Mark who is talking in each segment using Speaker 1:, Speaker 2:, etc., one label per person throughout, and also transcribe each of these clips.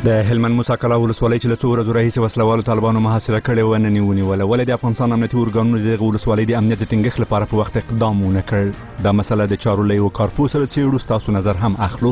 Speaker 1: د هلمند موسی کلا ولسوالۍ چې له څو ورځو راهیسې وسلوالو طالبانو محاصره کړې وه نن یې ونیوله. ولې د افغانستان امنیتي ارګانونو د دغې ولسوالۍ د امنیت د ټینګښت لپاره په وخت اقدام ونه کړ؟ دا مسله د چارو له یوه کارپوه سره څېړو، ستاسو نظر هم اخلو.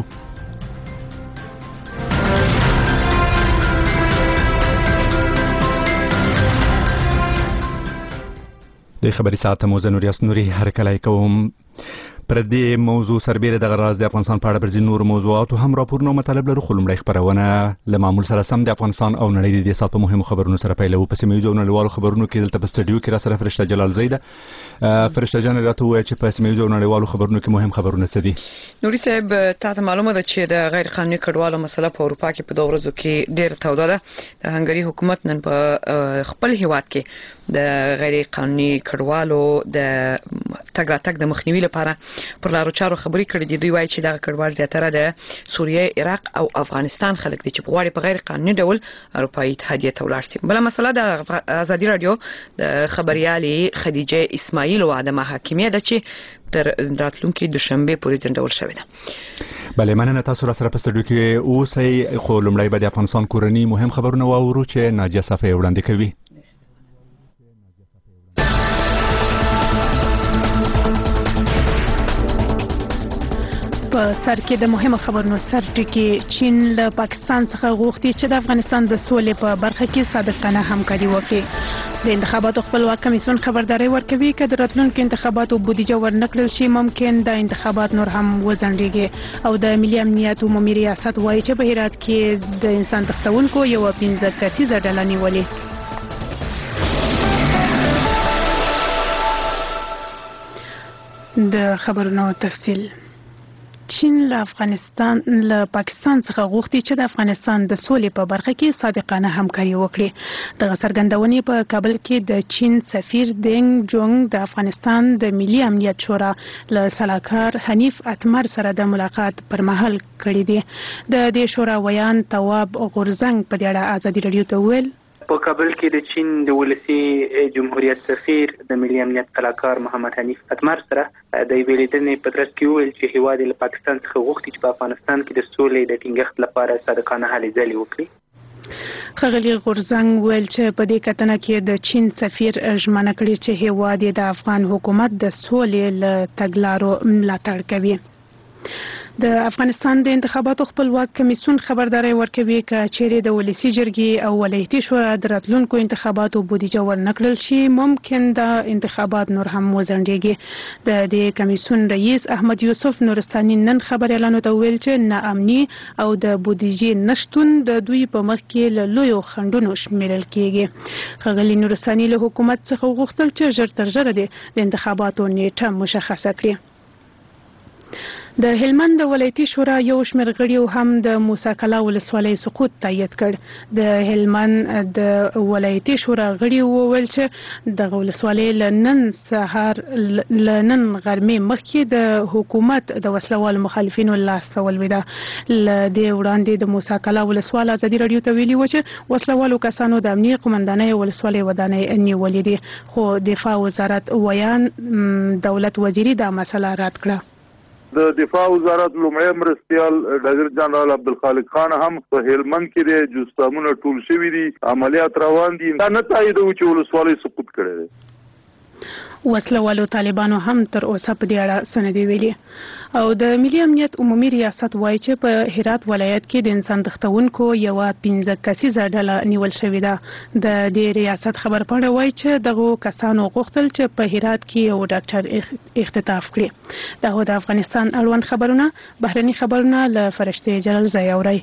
Speaker 1: د خبري ساعت ته مو زه نوریاس نوري هرکلی کوم. پر دې موضوع سربیره دغه راز د افغانستان په اړه پر ځینو نورو موضوعاتو هم راپورونه او مطالب لرو، خو لومړی خپرونه له معمول سره سم د افغانستان او نړۍ د دې ساعت په مهمو خبرونو سره پیلوو. په سیمه ییزو او نړیوالو خبرونو کې دلته په سټډیو کې را سره فرشته جلال زی ده. فرشته جان راته ووایه چې په سیمه ییزو او نړیوالو خبرونو کې مهم خبرونه څه دي؟
Speaker 2: نوري صاحب، تاسو معلومه ده چې د غیر قانوني کډوالو مسله په اروپا کې په 2 ورځو کې ډېر توده ده. د هنګري حکومت نن په خپل هیواد کې د غیر قانوني کډوالو د تګ راتګ د مخنیوي لپاره پر لارو چارو خبرې کړې دي. دوی وایي چې دا کډوال زیاتره د سوریه، عراق او افغانستان خلک دي چې په غواړي په غیر قانوني ډول اروپאי اتحادیه ته ولاړ شي. بل مسله د ازادي رادیو د خبريالي خدیجه اسماعیل او ادم حکیمیه ده چې تر راتلونکي دوشنبه پورې ځنډول شوې ده.
Speaker 1: بله، مننه. تاسو را سره په سټډیو کې اوسئ، خو لومړی به د افغانستان کورني مهم خبرونه واورو چې ناجیه صافی وړاندې کوي.
Speaker 3: په سر کې د مهمو خبرونو سرټکی چین له پاکستان څخه غوښتي چې د افغانستان د سولې په برخه کې صادقانه همکاري وکړي. د انتخاباتو خپلواک کمیسیون خبرداري ورکوي چې د راتلونکو انتخاباتو بودیجه ورنکړل شي ممکن د انتخابات نور هم وځنډيږي. او د ملي امنیت عمومي ریاست وایي چې په هرات کې د انسان تختونکو یو 15 کسیزه ډله نیولې. د خبرونو تفصیل. چین له پاکستان څخه غوښتي چې د افغانستان د سولې په برخه کې صادقانه همکاري وکړي. دغه څرګندونې په کابل کې د چین سفیر دینګ جونګ د افغانستان د ملي امنیت شورا له سلاکار حنیف اتمر سره د ملاقات پر مهال کړې دي. د دې شورا ویان تواب غورزنګ په دې اړه ازادي رادیو ته ویل.
Speaker 4: په کابل کې د چین د ولسی جمهوریت سفیر د ملي امنیت سلاکار محمد حنیف اتمر سره د ویلیدنې په ترڅ کې ویل چې هیواد له پاکستان څخه غوښتي چې په افغانستان کې د سولې د ټینګښت لپاره صادقانه هلې ځلې وکړي.
Speaker 3: ښاغلي غورزنګ ویل چې په دې کتنه کې د چین سفیر ژمنه کړې چې هیواد د افغان حکومت د سولې له تګلارو ملاتړ کوي. د افغانستان د انتخاباتو خپلواک کمیسیون خبرداري ورکوي چې چیرې د ولسی جرګې او ولایتي شورا د راتلونکو انتخاباتو بودیجه ورنکړل شي ممکن د انتخابات نور هم وځنډيږي. د دې کمیسیون رئیس احمد یوسف نورستاني نن خبريالانو ته ویل چې ناامني او د بودیجې نشټون د دوی په مخ کې له لویو خنډونو شمیرل کیږي. ښاغلي نورستاني له حکومت څخه غوښتل چې ژر تر ژره د انتخاباتو نیټه مشخصه کړي. د هلمند ولایتي شورا یو شمېر غړیو هم د موسی کلا ولسوالۍ سقوط تایید کړ. د هلمند د ولایتي شورا غړي وویل چې د ولسوالۍ لنن غرمې مخکې د حکومت د وسلوال مخالفینو لاس ولويده. د وړاندې د موسی کلا ولسوال ازادي رادیو ته ویلي و چې وسلوالو کسانو د امنیه قومندانۍ ولسوالۍ ودانۍ نیولې دي، خو دفاع وزارت ویان دولت وزیری دا مسله رد کړه.
Speaker 5: د دفاع وزارت لومړی مرستیال ډګر جنرال عبدالخالق خان هم په هلمند کې د جوستامونه ټول شوي دي، عملیات روان دي. دا نه تاییدوي چې ولسوالۍ سقوط کړی دی.
Speaker 3: وسلوالو طالبانو هم تر اوسه په دې اړه سندې ویلي. او د ملي امنیت عمومي ریاست وایي چې په هرات ولایت کې د انسان تختونکو یو 15 کسیزه ډله نیول شوې ده. د دې ریاست خبر پاڼه وایي چې دغه کسانو غوښتل چې په هرات کې یو ډاکټر اختطاف کړي. دغه د افغانستان اړوند خبرونه بهرني خبرونه له فرشته جلال زی اوري.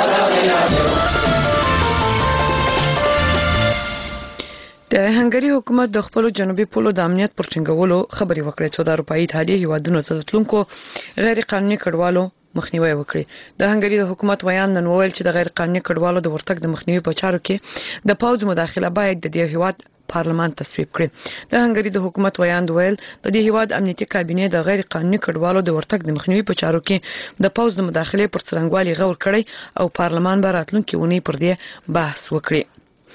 Speaker 2: د هنګري حکومت د خپل جنوبي پولو د امنیت پر ټینګولو خبري وکړې چې د اروپאי اتحادیه هیوادونو ته تلونکو غیر قانوني کډوالو مخنیوي وکړي. د هنګري د حکومت ویان نن وویل چې د غیر قانوني کډوالو د ورتګ د مخنیوي په چارو کې د پوځ مداخله باید د دې هیواد پارلمان تصویب کړي. د هنګري د حکومت ویان ویل د دې هیواد امنیتي کابینه د غیر قانوني کډوالو د ورتګ د مخنیوي په چارو کې د پوځ د مداخله پر څرنګوالي غور کړي او پارلمان به راتلونکي ونی پر دې بحث وکړي.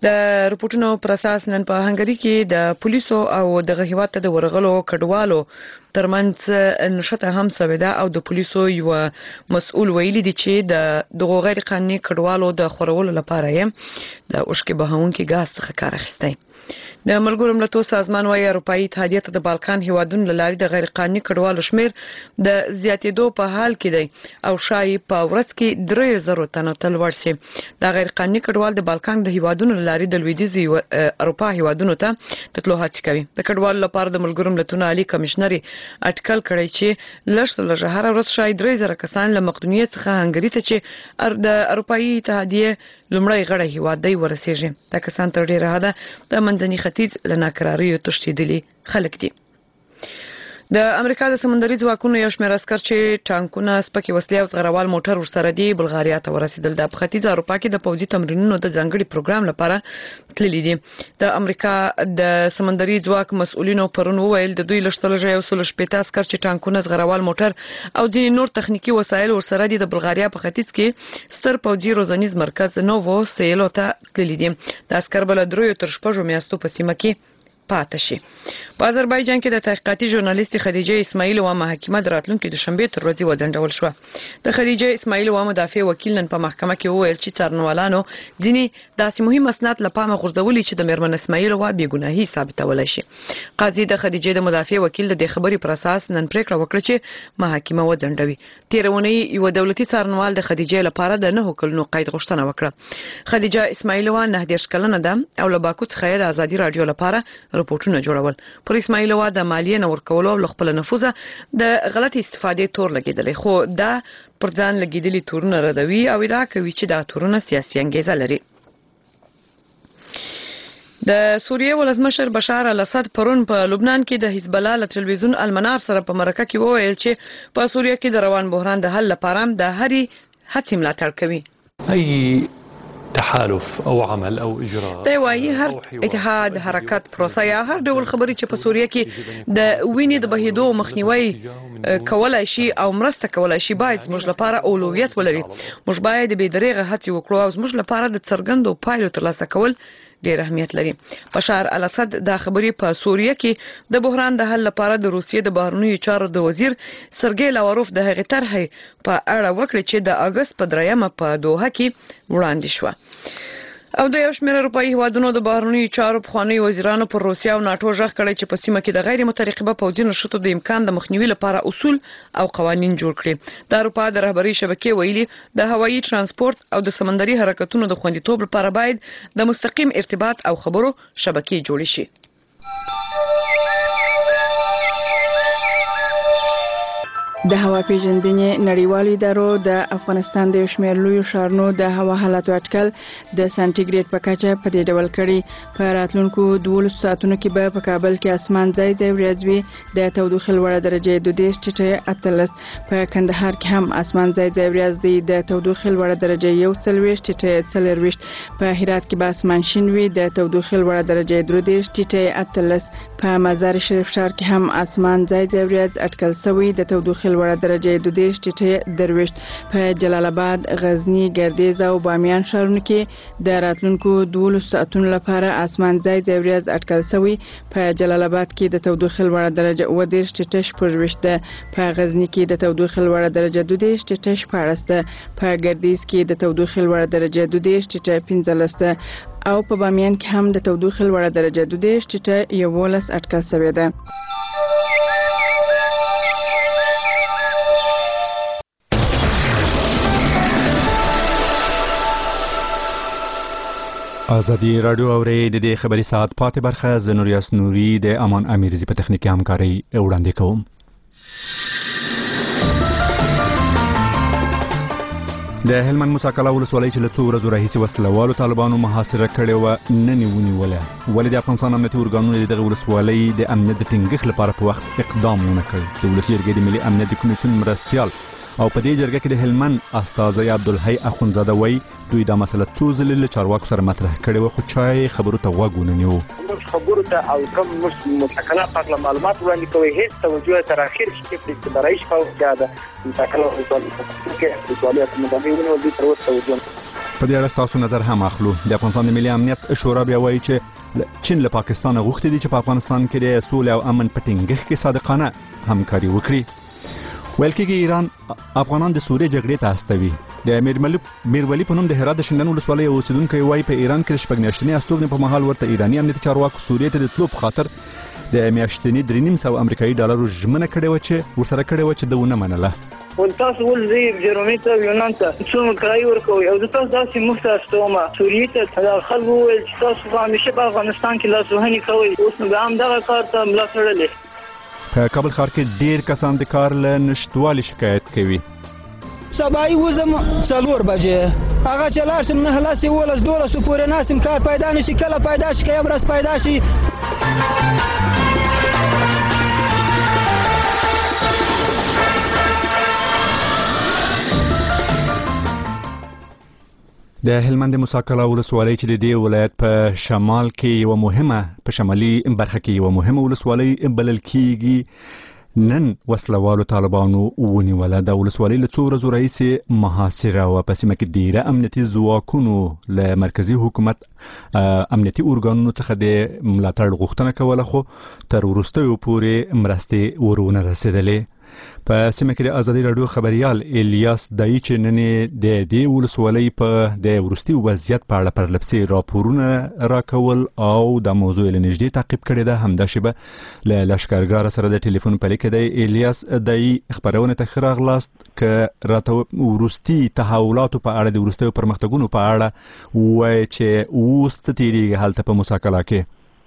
Speaker 2: د رپورټونو پر اساس نن په هنګری کې د پولیسو او د هیواد ته د ورغلو کډوالو ترمنځ نشته هم سویدا او د پولیسو یو مسؤل ویلي دي چې د غیر قانوني کډوالو د خورولو لپاره یې د اوشکې بهاونکي غاز څخه کار اخیستی. د ملګرو ملتونو سازمان وايي اروپאי اتحادیه ته د بالکان هیوادونو لاري د غیر قانوني کډوالو شمیر د زیاتېدو په حال کې دی او شایي په ورځ کې 3000 تنو ته لوړ شي. د غیر قانوني کډوال د بالکان د هیوادونو لاري د لویدیځي اروپا هیوادونو ته تطلو هڅه کوي. د کډوالو لپاره د ملګرو ملتونو عالی کمشنر اټکل کړی چې لږ هر ورځ شایي 3000 کسان له مقدونیه څخه هنګری ته چې د اروپאי اتحادیه لومړی غړی هیواد دی ورسیږي. دا کسان تر ډیره حده د منځني ختیځ لناکراریو تشدیدلي خلک دي. د امریکا د سمندري ځواکونو یو شمېر عسكر چې ټانکونه سپکې وسلې او زغروال موټر ورسره دي بلغاریا ته ورسېدل. د ختیځ اروپا کې د پوځي تمرینونو د ځانګړي پروګرام لپاره تللي دي. د امریکا د سمندري ځواک مسؤلینو پرون وویل د دوی لشتلجه یو سل شپېته عسكر چې ټانکونه زغروال موټر او د نور تخنیکی وسایل ورسره دي د بلغاریا په ختیځ کې ستر پوځي روزنیز مرکز نوو سیلو ته تللي دي. د عسكر بل درو تر شپږو میاشتو په سیمه کې پاتې شي. په آذربایجان کې د تحقیقاتي ژورنالیست خدیجه اسماعیل و محاکمه دراتلونکو د شنبه تر ورځې وځنډول شو. د خدیجه اسماعیل و مدافع وکیل نن په محکمه کې وویل چې څارنوالانو ځینې داسې مهم اسناد لپاره غورځولي چې د میرمن اسماعیل و بیګناهي ثابتولای شي. قاضي د خدیجه د مدافع وکیل د خبرې پر اساس نن پریکړه وکړه چې محاکمه وځنډوي. تیرونی یو دولتي څارنوال د خدیجه لپاره د 9 کلونو قید غوښتنه وکړه. خدیجه اسماعیل و 19 کلنه ده او له باکو څخه د ازادي رادیو لپاره رپورټونه جوړول. پر اسماعیل و د مالیه نور کولو او خپل نفوذ د غلط استفادې تور لګیدل خو دا پر ځان لګیدلي تورونه ردوي او دا کوي چې دا تورونه سیاسي انګیزه لري. د سوریه ولسمشر بشار الاسد پرون په لبنان کې د حزب الله له تلویزیون المنار سره په مرکه کې وویل چې په سوریه کې د روان بحران د حل لپاره د هرې هڅې ملاتړ کوي.
Speaker 6: تحالف او عمل او اجراء
Speaker 2: دی وايي هر اتحاد حرکت پروسه یا هر ډول خبري چې په سوریه کې د وینې د بهیدو مخنیوي کولای شي او مرسته کولای شي باید موږ لپاره اولویت ولري. موږ باید به دریغه هڅه وکړو او موږ لپاره د څرګندو پایلو ترلاسه کول ډیر اهمیت لري. بشار الاسد دا خبري په سوریه کې د بحران د حل لپاره د روسیې د بهرنیو چارو د وزیر سرګی لاوروف د هغې طرحې په اړه وکړي چې د اگست په 3 په دوحه کې وړاندې شو. او د یو شمېر اروپאי هیوادونو د بهرنیو چارو پخوانی وزیرانو پر روسیا او ناتو ژغ کړی چې په سیمه کې د غیر مترقبه پوځي نشټو د امکان د مخنیوي لپاره اصول او قوانین جوړ کړي. د اروپا د رهبری شبکې ویلي د هوایي ترانسپورت او د سمندري حرکتونو د خوندیتوب لپاره باید د مستقیم ارتباط او خبرو شبکې جوړې شي.
Speaker 7: د هوا پیژندنې نړیوالو ادارو د افغانستان د شمېر لوی ښارونو د هوا حالت اټکل د سانتیګریډ په کچه په دې ډول کړي. په راتلونکو 12 ساعتونو کې به په کابل کې اسمان ځای ځای وریځ وي د تودوخې لوړه درجه 22 ټیټه 18. په کندهار کې هم اسمان ځای ځای وریځ دی د تودوخې لوړه درجه 21 ټیټه 24. په هرات کې به اسمان شین وي د تودوخې لوړه درجه 33 ټیټه 18. په مزار شریف ښار کې هم اسمان ځای ځای وریځ اټکل شوی د تودوخې لوړه درجه 22 ټیټه 23. په جلال آباد، غزنی، ګردیز او بامیان ښارونو کې د راتلونکو 12 ساعتونو لپاره اسمان ځای ځای وریځ اټکل شوی. په جلال آباد کې د تودوخې لوړه درجه 22 ټیټه 24 ده. په غزنی کې د تودوخې لوړه درجه 22 ټیټه 14 ده. په ګردیز کې د تودوخې لوړه درجه 22 ټیټه 15 ده او په بامیان کې هم د تودوخې لوړه درجه 22 ټیټه 11 اټکل شوې ده.
Speaker 1: ازادي رادیو اوري د دې خبري ساعت پاتې برخه زنوریاس نوري د امان امیرزي په تخنیکی همکاري وړاندې کوم. د هلمند مساکله ولسوالۍ چې له څو ورځو راهیسې وسلوالو طالبانو محاصره کړې وه نن یې ونیوله. ولې د افغانستان امنیتي ارګانونو دغه ولسوالۍ د امنیت د ټینګښت لپاره په وخت اقدام ونه کړ؟ د ولسي جرګې د ملي امنیت د کمیسیون مرستیال او په دې جرګه کې د هلمند استاذ عبدالحی اخونزاده وایي دوی دا مسله څو ځلې له چارواکو سره مطرح کړې وه خو چا یې خبرو ته غوږ ونه نیو.
Speaker 8: خبرو ته او کوم متکلم په معلومات وړاندې کوي هیڅ توجه تر اخر کې په استبرایش په وجه ده متکلم ولسوالۍ کې ولسوالۍ کومه د وینو د تر اوسه توجه
Speaker 1: په دې اړه تاسو نظر هم اخلو. د افغانستان د ملي امنیت شورا بیا وایي چې چین له پاکستان غوښتي دي چې په افغانستان کې د سولې او امن په ټینګښت کې صادقانه همکاري وکړي. ویل کېږي ایران افغانان د سوریې جګړې ته استوي. د میرولی په نوم د هرات د شینډن ولسوالۍ اوسیدونکی وایي په ایران کې د شپږ میاشتنۍ استوګنې په مهال ورته ایراني امنیتي چارواکو سوریې ته د تلو په خاطر د میاشتنۍ 3.5 امریکایي ډالرو ژمنه کړې وه چې ورسره کړې وه چې ده ونه منله.
Speaker 9: تاسو ول زی جرمني ته یونان ته څومره کرایه ورکوي او تاسو داسې مخته استومه سوریې ته خلکو ویل چې تاسو همیشه په افغانستان کې لاسوهنې کوي، اوس نو هم دغه کار ته ملا تړلې.
Speaker 1: په کابل ښار کې ډېر کسان د کار له نشتوالي شکایت کوي.
Speaker 10: سبایی وزم 4 بجې هغه چې لاړ شم 9 لس 11 12 پورې ناستم کار پیدا نشي، کله پیدا شي که ورځ پیدا شي. د هلمند موسی کلا ولسوالۍ چې د دې ولایت په شمال کې یو مهمه په شمالي برخه کې یو مهمه ولسوالۍ بلل کېږي، نن وسلوالو طالبانو ونیوله. د ولسوالۍ له څو ورځو راهیسې محاصره وه. په سیمه کې ډیره امنیتي ځواکونو له مرکزي حکومت امنیتي ارګانونو څخه د ملاتړ غوښتنه کوله، خو تر وروستیو پورې مرستې ورونه رسېدلې. په سیمه کې د ازادي راډیو خبريال الیاس دای چې نن د دې ولسوالۍ په د وروستي وضعیت په اړه پرلپسې راپورونه راکول او د موضوع له نږدې تعقیب کړی ده. همداشبه له لشکرګار سره د ټلیفون په لیک دی. الیاس دای خبرونه ته ښه راغلاست که راته وروستي تحولاتو په اړه د وروستیو پرمختګونو په اړه وایي چې اوس څه تیریږي هلته په موسی کلا کې.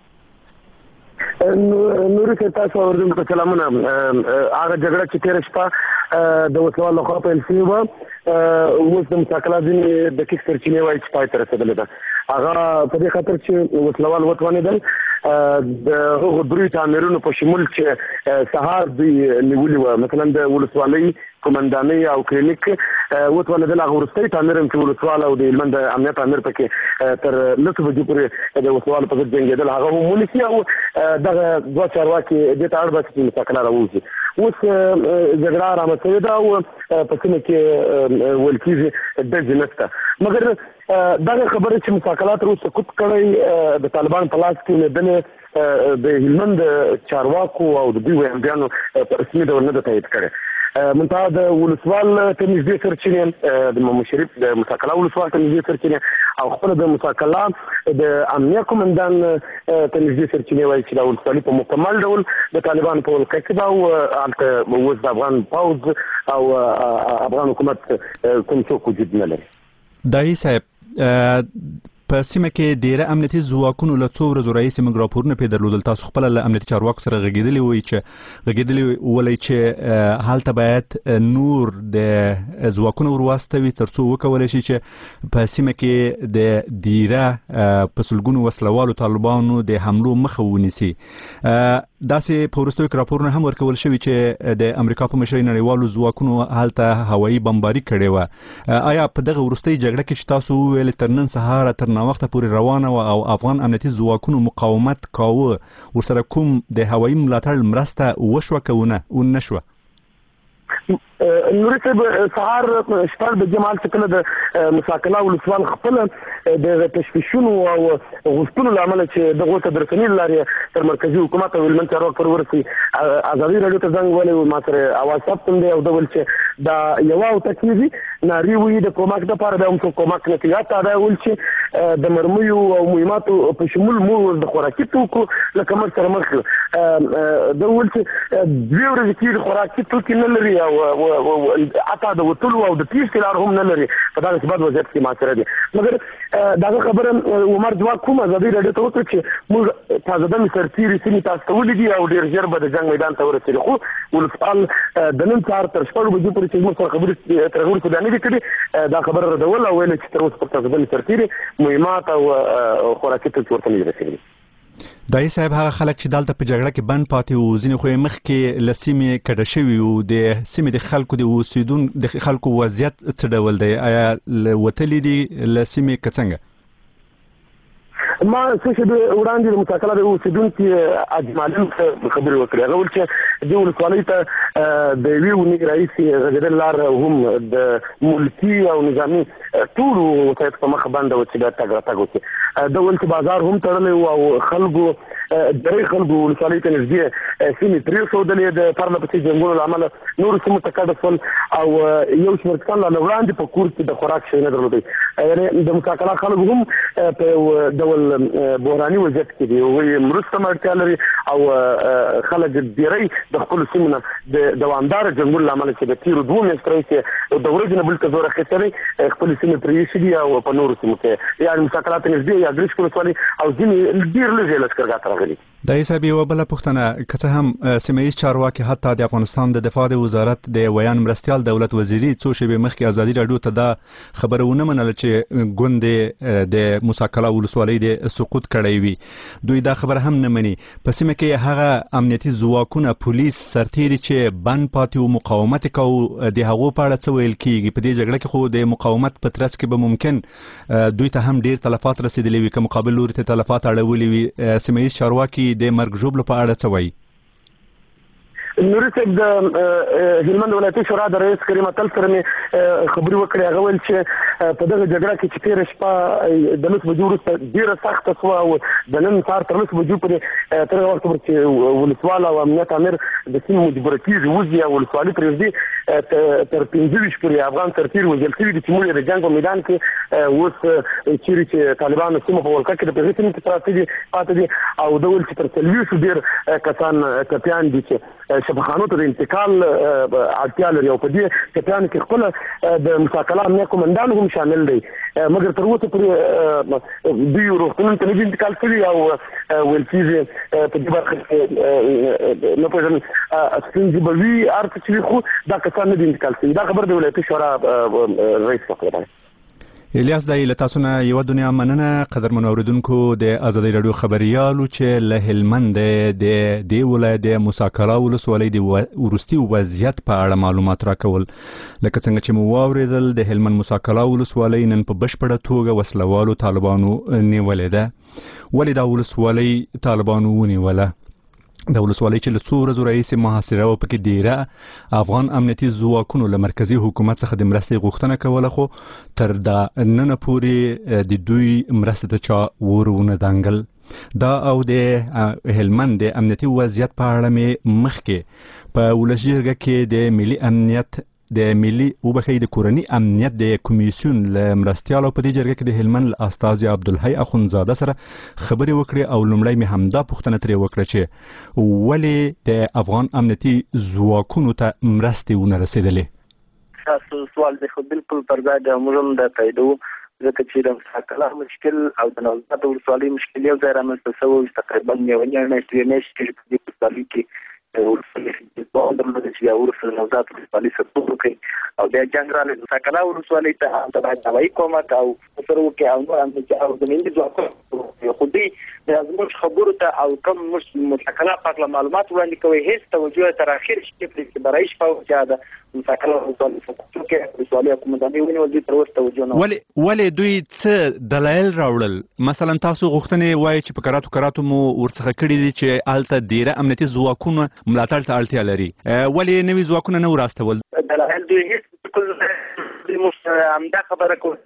Speaker 11: نوري ته تاسو اوردم په سلامونه. هغه جګړه چې تیر شپه د وسلوال لخوا پیل شوې وه، اوس د موسی کلا ځینې دقیق سرچینې وایي چې پای ته رسېدلې ده. هغه په دې خاطر چې وسلوال وتوانېدل د هغو دریو تعمیرونو په شمول چې سهار دوی نیولي وه، مثلا د ولسوالۍ قومندانۍ او کلینیک وتوانېدل. هغه وروستی تعمیر هم چې ولسوال او د هلمند د امنیت امیر پکې تر 10 بجې پورې د وسلوالو په ضد جنګېدل، هغه هم ونیسي او دغه دوه چارواکي دې ته اړ باسي چې موسی کلا راووځي. اوس جګړه ارامه شوې ده او په سیمه کې ویل کېږي ډزې نشته، مګر دغه خبره چې موسی کلا تر اوسه سقوط کړی د طالبان په لاس کې لیدنې د هلمند چارواکو او د دوی ویاندیانو په رسمي ډول نه ده تایید کړې. منتها د ولسوال ته نږدې سرچینې د محمد شریف د موسی کلا ولسوال ته نږدې سرچینې او خپله د موسی کلا د امنیه قومندان ته نږدې سرچینې وایي چې دا ولسوالي په مکمل ډول د طالبانو په ولکه کې ده او هلته اوس د افغان پوځ او افغان حکومت کوم څوک وجود نه لري.
Speaker 1: دایي صاحب په سیمه کې ډیره امنیتي ځواکونو له څو ورځو راهیسې موږ راپورونه پرې درلودل. تاسو خپله له امنیتي چارواکو سره غږېدلي ولئ چې هلته باید نور د ځواکونو ورواستوي تر څو وکولی شي چې په سیمه کې د ډیره په سلګونو وسلوالو طالبانو د حملو مخه ونیسي. داسې په وروستیو کې راپورونه هم ورکول شوي چې د امریکا په مشرۍ نړیوالو ځواکونو هلته هوایي بمباري کړې وه. آیا په دغه وروستۍ جګړه کې چې تاسو وویل تر نن سهاره تر ناوخته پورې روانه وه او افغان امنیتي ځواکونو مقاومت کاوه، ورسره کوم د هوایي ملاتړ مرسته وشوه که ونه شوه؟
Speaker 11: نوري صاحب سهار شپږ بجې مهال چې کله د موسی کلا ولسوال خپله د تشویشونو او غوښتنو له امله چې دغو ته د رسنیو له لارې تر مرکزي حکومت او هلمند چارواکو پورې ورسوي، ازادي راډیو ته زنګ وهلی ما سره اواز ثبت هم دی او ده ویل چې دا یوه اوته کېږي نارې وایي د کومک دپاره بیا هم څوک کومک نه کوي. حتی دا ویل چې د مرمیو او مهماتو په شمول موږ د خوراکي توکو له کمښت سره مخ یو. ده ویل چې 2 ورځې کېږي خوراکي توکي نه لري او حتی د وتلو او د تیښتې لار هم نه لري. په دغسې بد وضعیت کې محاصره دي. مګر دغه خبره عمر ځواک کوم ازادي راډیو ته وکړه چې موږ تازه دمې سرتېري سیمې تاسو ته ولیدي او ډېر ژر به د جنګ میدان ته ورسېږي. خو ولسوال د نن سهار تر 6 بجې پورې چې موږ سره خبرې تر هغه وروسته بیا نه دي کړي، دا خبره ردول او ویل چې تر اوسه پر تازه دمې سرتېري مهمات او خوراکي توکي ورته نه دي رسېدلي.
Speaker 1: دایي صاحب هغه خلک چې دلته په جګړه کې بند پاتې وو، ځینې خو یې مخکې له سیمې کډه شوي وو، د سیمې د خلکو د اوسېدونکو د خلکو وضعیت څه ډول دی؟ آیا وتلي دي له سیمې که څنګه؟
Speaker 11: ما څه چې وړاندې د مساکله د اوسیدونکو اجمالي خبرې وکړې هغه ول چې د ولسوالۍ ته د یوې ونې رئیس غږېدل لار هم د ملکي او نظامي ټولو وسایطو په مخه باندې و چې د تګ راتګ وکړي د ول چې بازار هم تړلی و او خلکو درې خلکو ولسوالۍ ته نږدې سیمې پرېښودلې د پرله پسې جنګونو له امله نورو سیمو ته کډه شول او یو شمېر کسان لا وړاندې په کور کې د خوراک شی نه درلودی یعنې د مساکله خلکو هم په یو ډول بحراني وضعیت کې دي وایي مرسته ته اړتیا لري او خلک ډېری د خپلو سیمو نه د دوامداره جنګونو له امله چې د تېرو 2 میاشتو راهیسې د ورځې نه بل ته زور اخیستی خپلې سیمې پرې ایښي دي او په نورو سیمو کې یعنې مساکله ته نږدې یا ګرشک ولسوالۍ او ځینې ډېر لږې لښکرګاه ته راغلي.
Speaker 1: د حساب یو بل پوښتنه که څه هم سیمه‌ایز چارواکي حتی د افغانستان د دفاع د وزارت د ویان مرستیال دولت وزیري څو شېبې مخکې ازادي راډیو ته دا خبره ونه منله چې ګوند د مساکله ولسوالۍ د سقوط کړی وي دوی دا خبره هم نه مني په سیمه کې هغه امنیتي ځواکونه پولیس سرتیري چې بند پاتې او مقاومت کوي د هغو په اړه څه ویل کیږي په دې جګړه کې خو د مقاومت په ترڅ کې به ممکن دوی ته هم ډیر تلفات رسیدلي وي که مقابل لوري ته تلفات اړولي وي سیمه‌ایز چارواکي د مرګ ژوبلو په اړه څه وایي؟
Speaker 11: نوري صاحب د هلمند ولایتي شورا د رئیس کریم اتل سره مې خبرې وکړې هغه ویل چې په دغه جګړه کې چې تېره شپه د 9 بجو وروسته ډېره سخته شوه او د نن سهار تر 9 بجو پورې تر هغه وخته پورې چې ولسوال او امنیت امیر د سیمې مجبوره کېږي وځي او ولسوالي پرېږدي تر 15 پورې افغان سرتیر وژل شوي دي چې موږ د جنګ په میدان کې اوس چیرې چې طالبانو سیمه په ولکه کې د هغې سیمې کې پراته دي او د ویل چې تر 40 ډېر کسان ټپیان دي چې شفاخانو ته د انتقال اړتیا لري او په دې ټپیانو کې خپله د مساکله امنیه قومندان هم شامل دی مګر تر اوسه پورې دوی روغتونونو ته نه دي انتقال شوي او ویل کېږي په دې برخه کې نه پوهېږم ستونزې به وي هر څه چې وي خو دا کسان نه دي انتقال شوي دا خبر د ولایتي شورا رئیس وکړی.
Speaker 1: الیاس دای له تاسو نه یو دنیا مننه قدرمن اوریدونکو د ازادي رادیو خبريالو چې له هلمند د دې ولایت د مساکله ولسوالۍ د ورستي وضعیت په اړه معلومات راکول لکه څنګه چې مو واوریدل د هلمند مساکله ولسوالۍ نن په بشپړه توګه وسلوالو طالبانو نیولې ده ولې دا ولسوالۍ طالبانو ونیوله د ولسوالۍ چې له څو ورځو راهیسې محاصره و پکې ډیره افغان امنیتي ځواکونو له مرکزي حکومت څخه د مرستې غوښتنه کوله خو تر دا ننه پورې د دوی مرستې ته چا ورونه دانګل دا او د هلمند د امنیتي وضعیت په اړه مې مخکې په ولس جرګه کې د ملي امنیت د ملي وبخښئ د کورني امنیت د کمیسیون له مرستیالو په دې جرګه کې د هلمند له استازي عبدالحی اخونزاده سره خبرې وکړې او لومړی مې همدا پوښتنه ترې وکړه چې ولې د افغان امنیتي ځواکونو ته مرستې ونه رسېدلې؟
Speaker 8: تاسو سوال دی خو بالکل پر ځای د موږ هم دا تاییدو ځکه چې د مساکله مشکل او د نوزاد ولسوالۍ مشکل یو ځای رامنځته شوی تقریبا یوه میاشت کې په دې ولسوالۍ کې درلوده چې بیا وروسته د نوزاد ولسوالۍ سقوط وکړي او بیا جنګ راغلی مساکله ولسوالۍ ته هلته باید هوایي کومک او سره وکړي او نور او د ملي ځواکونو خو دوی زموږ خبرو ته او کوم مساکله په هکله معلومات وړاندې کوي هېڅ توجه یې تر اخر شي پرې برای شپه چې د مساکله ولسوالۍ سقوط وکړي ولسوالۍ قومندانۍ ونیول دوی تر اوسه توجه نه
Speaker 1: ولې دوی څه دلایل راوړل مثلا تاسو غوښتنې وایي چې په کراتو مو ورڅخه کړي دي چې هلته ډېره امنیتي ځواکونه ملاتړ ته اړتیا لري ولې نوي ځواکونه نه وراستول؟
Speaker 8: دلایل دوی هېڅ همدا خبره کوي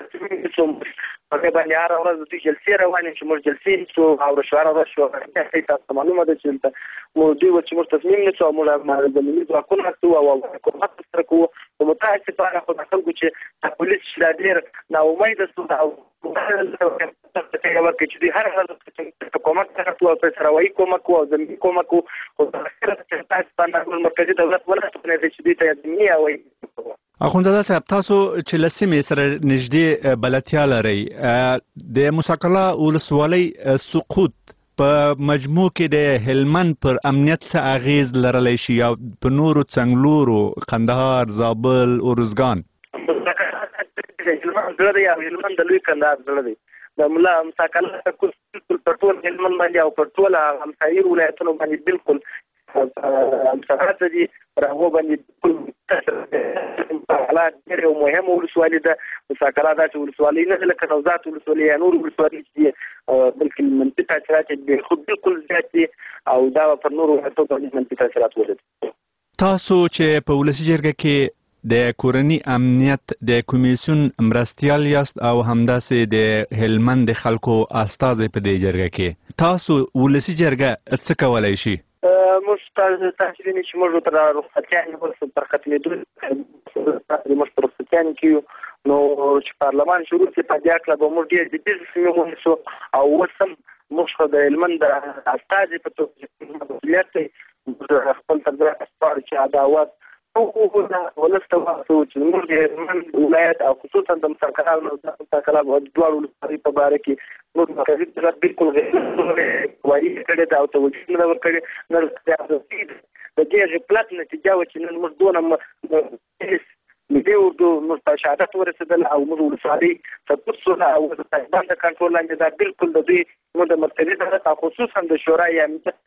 Speaker 8: هغه باندې هر ورځ دوی جلسې روانې چې موږ جلسې شو او رشوه راوړو تاسو معلومه ده چې مو دوی چې موږ تصمیم نیسو موږ د ملي ځواکونو او حکومت سره کوو او متاسفانه خو د خلکو چې پولیس ډېر ناامیده شو او چې دوی هر ورځ حکومت سره کوو او سروایي کومک او زمیني کومک او تاسو مرکزي دولت ولې چې دوی ته زمیني او
Speaker 1: اخونزاده صاحب تاسو چې له سیمې سره نږدې بلدتیا لرئ د مساکله ولسوالۍ سقوط په مجموع کې د هلمند پر امنیت څه اغیز لرلی شي او په نورو څنګلورو قندهار زابل ارزګان؟
Speaker 8: هلمند زړه دی او هلمند د لوی کندهار زړه دی د ملا مساکله بالکل پر ټول هلمند باندې او پر ټول همسایي ولایتونو باندې بالکل مسافرت دي پر هغو باندې مساکلا ډېر مهمه ولسوالي ده. مساکلا داسې ولسوالي نه ده لکه نوزاد ولسوالي یا نور ولسوالي چې بلکې منفي تاثیرات یې خو بالکل زیات دي او دا پر نورو ولایتونو باندې منفي تاثیرات ولري.
Speaker 1: تاسو چې په ولسي جرګه کې د کورني امنیت د کمیسیون مرستیال یاست او همداسې د هلمند د خلکو استازي په دې جرګه کې، تاسو ولسي جرګه څه کولای شي؟
Speaker 8: موږ تاسو وینئ چې موږ تر رخصتیانې وروسته تر ختمېدو موږ په رخصتیانې کې یو، نو چې پارلمان شروع شي په دې اړه به موږ ډېر جدي ونیسو او اوس هم موږ د هلمند استازي په توګه مسؤلیت دی خپل تر ځای استازي چې عداوت ولسته واسو چې موږ د هلمند ولایت او خصوصا د مساکلا او مساکلا دواړو ولسوالۍ په باره کې موږ مرکزي دولت بالکل وایي کړی دا او توجه نه ورکړی نه د دې غفلت نتیجه و چې نن موږ دونه ملي اردو موږ په شهادت ورسېدل او موږ ولسوالۍ سقوط شوله او د طالبان د کنټرول لاندې دا بالکل د دوی موږ د مرکزي دولت او خصوصا د شورای امنیت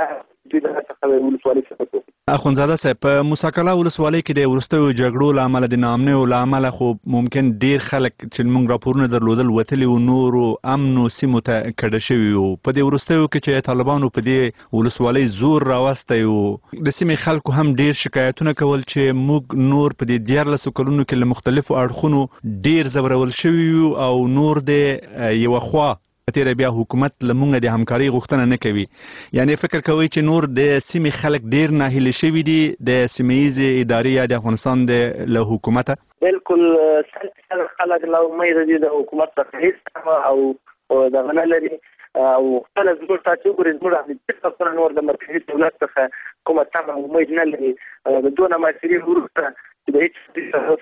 Speaker 1: اخوندزاده صاحب، په مساکلا ولسوالۍ کې د وروستیو جګړو له امله د ناامنیو له امله خو ممکن ډیر خلک چې موږ راپورونه درلودل وتلي و نورو امنو سیمو ته کډه شوي وو. په دې وروستیو کې چې طالبانو په دې ولسوالۍ زور راوستی و، د سیمې خلکو هم ډیر شکایتونه کول چې موږ نور په دې 14 کلونو کې له مختلفو اړخونو ډیر زبرول شوي وو او نور د یوه خوا تیره بیا حکومت لمونږ د همکاري غوښتنه نه کوي. یعنی فکر کوي چې نور د سیمې خلک ډیر ناهیله شوي دي د سیمه‌ییزې ادارې یا د افغانستان له حکومته؟
Speaker 8: بالکل خلک له امید دي د حکومت څخه هیڅ او دغه نه لري او خپل زموږ تاسو ګورئ زموږ د څه نور د مرکزي دولت څخه کومه تمه امید نه لري د دونه مسیري وروسته د هیڅ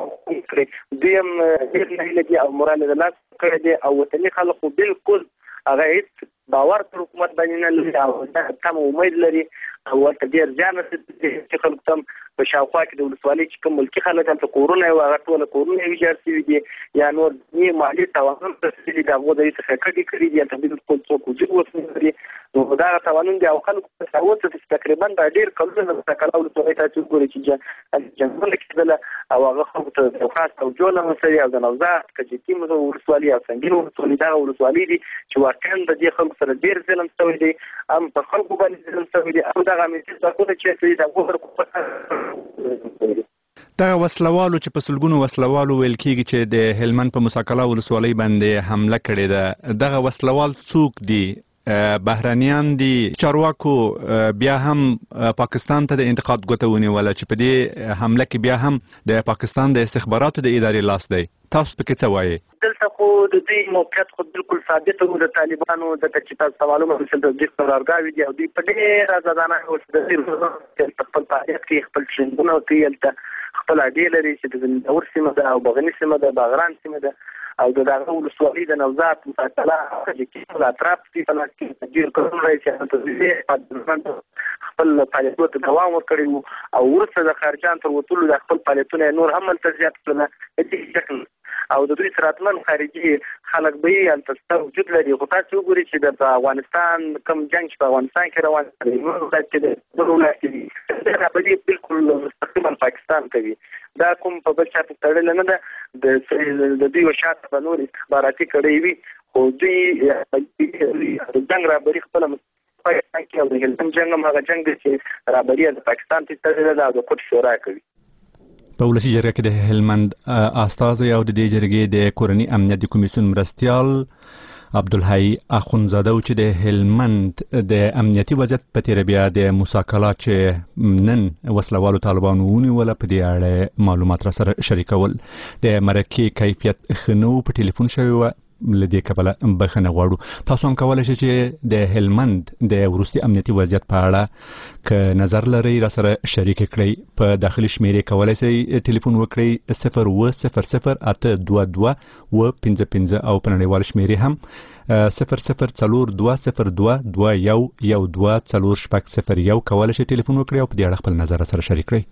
Speaker 8: دویم ډېر نهیله دي او مورال د لاس کړی دی او وطني خلکو بالکل هغه هیڅ باور پر حکومت باندې نه لري او تم امید لري او ورته ډېر زیان چې خلکو ته په شاوخوا کې د ولسوالۍ چې کوم ملکي خلک هلته کورونه وي هغه ټوله کورونه یې ویجاړ شوي دي یا نور مالي تاوانونه رسېدلي دي هغو د هغې څخه کډې کړي دي هلته بالکل څوک وجود اوس نه لري نو دغه تاوانونه دي او خلکو څخه اوس تقریبا دا ډېر کلونه د مساکلا ولسوالۍ تاسو وګورئ چې جنګونه کېدله او هغه خلکو ته یو خاص توجه نه ورسوي او د نوزاد کجکي ولسوالي او سنګین ولسوالي دغه ولسوالۍ دي چې واقعا د دې خلکو سره ډېر ظلم شوی دی هم په خلکو باندې ظلم شوی دی او دغه امنیتي ځواکونه چې د هغو
Speaker 1: دغه وسلوالو چې په سلګونو وسلوالو ویل کېږي چې د هلمند په مساکلا ولسوالۍ باندې حمله کړې ده، دغه وسلوال څوک دي؟ بهرانیان دي؟ چارواکو بیا هم پاکستان ته د انتقاد ګوته ونیوله چې په دې حمله کې بیا هم د پاکستان د استخباراتو د ادارې لاس دی، تاسو پکې څه وایي؟
Speaker 8: دلته خو د دوی موقعیت خو بالکل ثابت و د طالبانو ځکه چې تاسو معلومه ده چې د دوی قرارګاوې دي او دوی په ډېر ازادانه ډول د خپل فعالیت کوي، خپل ټریننګونه کوي، هلته خپل اډې لري چې د زمینداور سیمه ده او بغني سیمه ده، باغران سیمه ده او د دغه ولسوالۍ د نوزاد مساکلا کجکي اطراف دي کې ډېر کارونه راځي خپل فعالیتونو ته دوام ورکړی وو او وروسته د خارجان تر وتلو د خپل فعالیتونه نور هم هلته زیات کړل او د دوی سره راتلل خارجي خلک به یې هلته وجود لري. خو تاسو وګورئ چې د افغانستان کوم جنګ چې په افغانستان کې روان دی دا به بالکل مستقیما پاکستان کوي، دا کوم په بل چا پورې تړلی نه ده د دوی وشاته به نور استخباراتي کړی وي خو دوی د جنګ رهبري خپله پاکستان کې او د هلمند جنګ هم هغه جنګ دی چې رهبري د پاکستان پورې تړلی ده او د قدس شورا کوي.
Speaker 1: په ولسي جرګه کې د هلمند استازی او د دې جرګې د کورني امنیت د کمیسیون مرستیال عبدالحی اخوندزاده و چې د هلمند د امنیتي وضعیت په تیره بیا د مساکلا چې نن وسلوالو طالبانو ونیوله په دې اړه معلومات را سره شریکول. د مرکې کیفیت ښه نه و، په ټلیفون شوی وه، له دې کبله بخښنه غواړو. تاسو هم کولی شئ چې د هلمند د وروستي امنیتي وضعیت په اړه که نظر لرئ را سره شریک کړئ. په داخلي شمیرې کولی شئ ټلیفون وکړئ 0 8 22 55 او په نړیوال شمیرې هم 00202211240 کولی شئ ټلیفون وکړئ او په دې اړه خپل نظر سره شریک کړئ.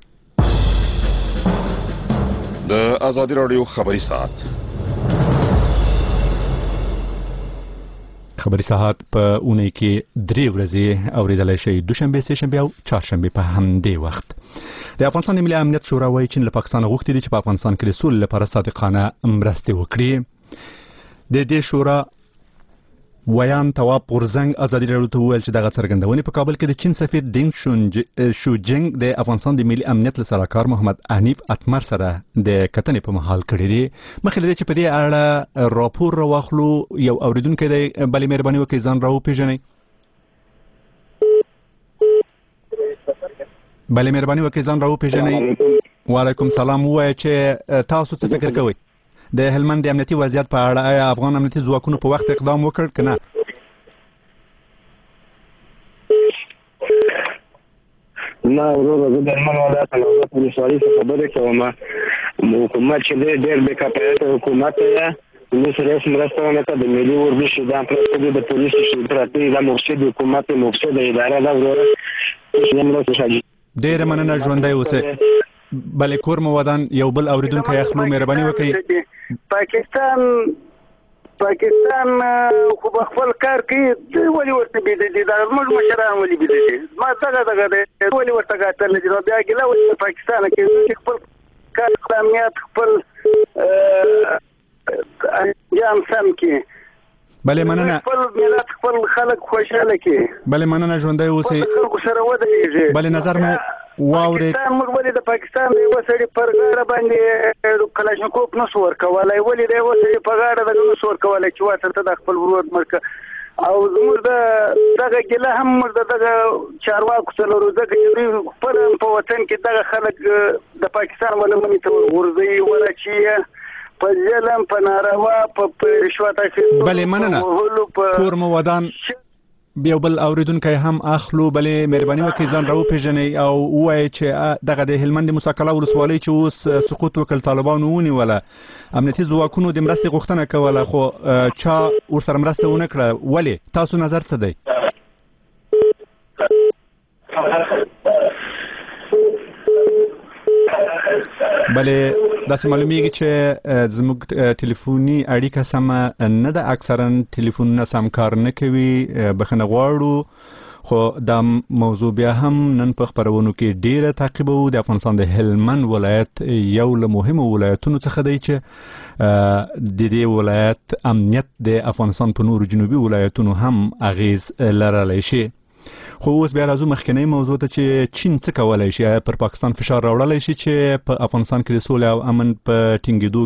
Speaker 12: د ازادي راډیو خبري ساعت
Speaker 1: خبري ساعت په اونۍ کې 3 ورځې اوریدلای شئ، دوشنبه، سهشنبه او چهارشنبه په همدې وخت. د افغانستان د ملي امنیت شورا وايي چې له پاکستان غوښتي دي چې په افغانستان کې د سولې لپاره صادقانه مرستې وکړي. د دې شورا ویان تواب غورزنګ ازادي راډیو ته وویل چې دغه څرګندونې په کابل کې د چین سفیر دینګ شوجنګ د افغانستان د ملي امنیت له سلاکار محمد حنیف اتمر سره د کتنې په مهال کړي دي. مخکې له دې چې په دې اړه راپور راواخلو یو اوریدونکی دی، بلې مهرباني وکړئ ځان راوپېژنئ. بلې مهرباني وکړئ ځان راوپېژنئ. وعلیکم سلام. ووایه چې تاسو څه فکر کوئ د هلمند د امنیتي وضعیت په اړه؟ آیا افغان امنیتي ځواکونو په وخت اقدام وکړ که نه؟
Speaker 11: نه وروره، زه د هلمند ولایت نوزاد ولسوالۍ څخه خبرې کوم. حکومت چې دی ډېر بې کفایته حکومت دی. زموږ سره هېڅ مرسته ونه کړه. د ملي اورګشت شهیدان پراته دي، د پولیسو پراته دي. دا مفسد حکومت دی، مفسده اداره ده وروره.
Speaker 1: ډېره مننه، ژوندی اوسئ. بلې کور مو ودان یو بل اوریدونکی اخلو، مهرباني وکړئ.
Speaker 13: پاکستان خو په خپل کار کې ولې ورته بيدې دي؟ دا زموږ مشران ولې بيدې دي؟ ما دغه دی ولې ورته قاتل دي؟ نو بیا ګیله ولې پاکستان کې خپل کار امنیت خپل انجام سم کې.
Speaker 1: بلې مننه.
Speaker 13: خپل ملت خپل خلک خوشاله کې.
Speaker 1: بلې مننه، ژوندی اوسئ.
Speaker 13: خلکو سره ودرېږي.
Speaker 1: بلې نظر مو واورید.
Speaker 13: موږ ولې د پاکستان د یو سړي پر غاړه باندې کلاشنکوف نشو ورکولای؟ ولې د یو سړي په غاړه د نشو ورکولای چې واته د خپل ورور مرکه؟ او زموږ دغه ګیله هم موږ دغه چارواکو سره لرو، ځکه چې خپل په وطن کې دغه خلک د پاکستان ولمنې ته ورغورځوي، ورچي په ظلم، په ناروا، په رشوت اخیستلو.
Speaker 1: بلې مننه. کور مو ودان یو بل اوریدونکی هم اخلو. بلې مهرباني وکړئ ځان راوپېژنئ او ووایئ چې دغه د هلمند د موسی قلعه ولسوالۍ چې اوس سقوط وکړ، طالبانو ونیوله، امنیتي ځواکونو د مرستې غوښتنه کوله خو چا ورسره مرسته ونه کړه. ولې؟ تاسو نظر څه دی؟ بلې داسې معلومیږي چې زموږ ټلیفوني اړیکه سمه نه ده، اکثرا ټلیفونونه سم کار نه کوي، بخښنه غواړو. خو دا موضوع بیا هم نن په خبرونو کې ډیره تعقیبو. د افغانستان د هلمند ولایت یو له مهمو ولایتونو څخه دی چې د دې ولایت امنیت د افغانستان په نورو جنوبي ولایتونو هم اغیز لرلی شي. خو اوس بیا راځو مخکنۍ موضوع ته چې چین څه کولی شي؟ پر پاکستان فشار راوړلی شي چې په افغانستان کې د سولې او امن په ټینګېدو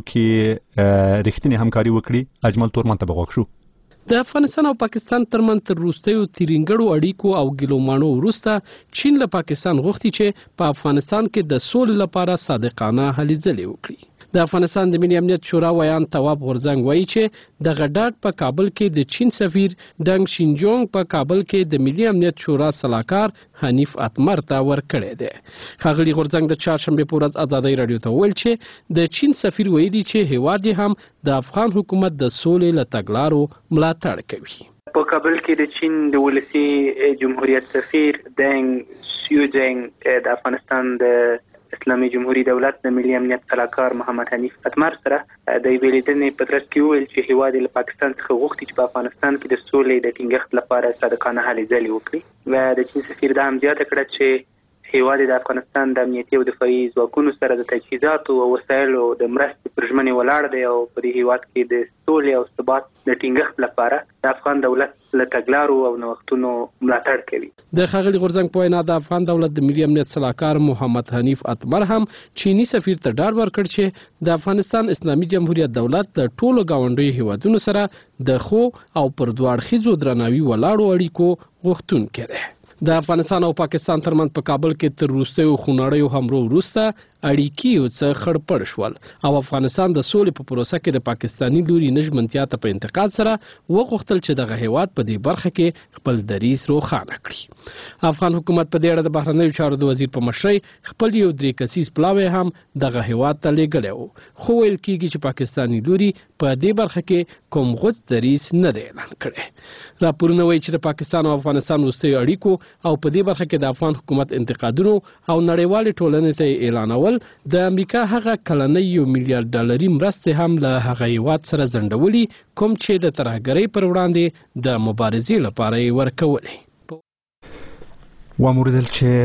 Speaker 1: کې رښتینې همکاري وکړي؟ اجمل تورمان ته به غوږ شو.
Speaker 14: د افغانستان او پاکستان ترمنځ تر وروستیو تیرینګړو اړیکو او ګیلومانو وروسته چین له پاکستان غوښتي چې په افغانستان کې د سولې لپاره صادقانه هلې ځلې وکړي. د افغانستان د ملي امنیت شورا ویان تواب غورزنګ وایي چې د غډاډ په کابل کې د چین سفیر دنګ شینجونګ په کابل کې د ملي امنیت شورا سلاکار حنیف اتمر ته ورکړی دی. ښاغلي غورزنګ د چهارشنبې په ورځ ازادي راډیو ته وویل چې د چین سفیر ویلي چې هیواد یې هم د افغان حکومت د سولې له تګلارو ملاتړ کوي.
Speaker 4: په کابل کې د چین د ولسی جمهوریت سفیر دنګ شیوجنګ د افغانستان د اسلامي جمهوریت دولت د ملي امنیت سلاکار محمد حنیف اتمر سره د یوې لیدنې په ترڅ کې وویل چې هیواد له پاکستان څخه غوښتي چې په افغانستان کې د سولې د ټینګښت لپاره صادقانه هلې ځلې وکړي. و د چین سفیر دا هم زیاته کړه چې هیواد د افغانستان د امنیتي او دفاعي ځواکونو سره د تجهیزاتو او وسایلو د مرستې پر ژمنې ولاړ دی او په دې هیواد کې د سولې او ثبات د ټینګښت لپاره د افغان دولت له تګلارو او نوښتونو ملاتړ کوي.
Speaker 14: د ښاغلي غورزنګ په وینا د افغان دولت د ملي امنیت سلاکار محمد حنیف اتمر هم چینی سفیر ته ډاډ ورکړ چې د افغانستان اسلامي جمهوریت دولت د ټولو ګاونډیو هیوادونو سره د ښو او پر دوه اړخیزو درناوي ولاړو اړیکو غوښتونکی دی. د افغانستان او پاکستان ترمنځ په کابل کې تر وروستیو خونړیو حملو وروسته اړیکې یو څه خړپړ شول او افغانستان د سولې په پروسه کې د پاکستاني لوري نژمنتیا ته په انتقاد سره وغوښتل چې دغه هیواد په دې برخه کې خپل دریځ روښانه کړي. افغان حکومت په دې اړه د بهرنیو چارو د وزیر په مشرۍ خپل یو 3 کسیز پلاوی هم دغه هیواد ته لیږلی و، خو ویل کېږي چې پاکستاني لوري په دې برخه کې کوم غوڅ دریځ نه دی اعلان کړی. راپورونه وایي چې د پاکستان او افغانستان وروستیو اړیکو او په دې برخه کې د افغان حکومت انتقادونو او نړیوالې ټولنې ته اعلانول د امریکا هغه کلنۍ $1 میلیارډ مرستې هم له هغه هیواد سره ځنډولي کوم چې د ترهګرۍ پر وړاندې د مبارزې لپاره یې ورکولې.
Speaker 1: وموردل چې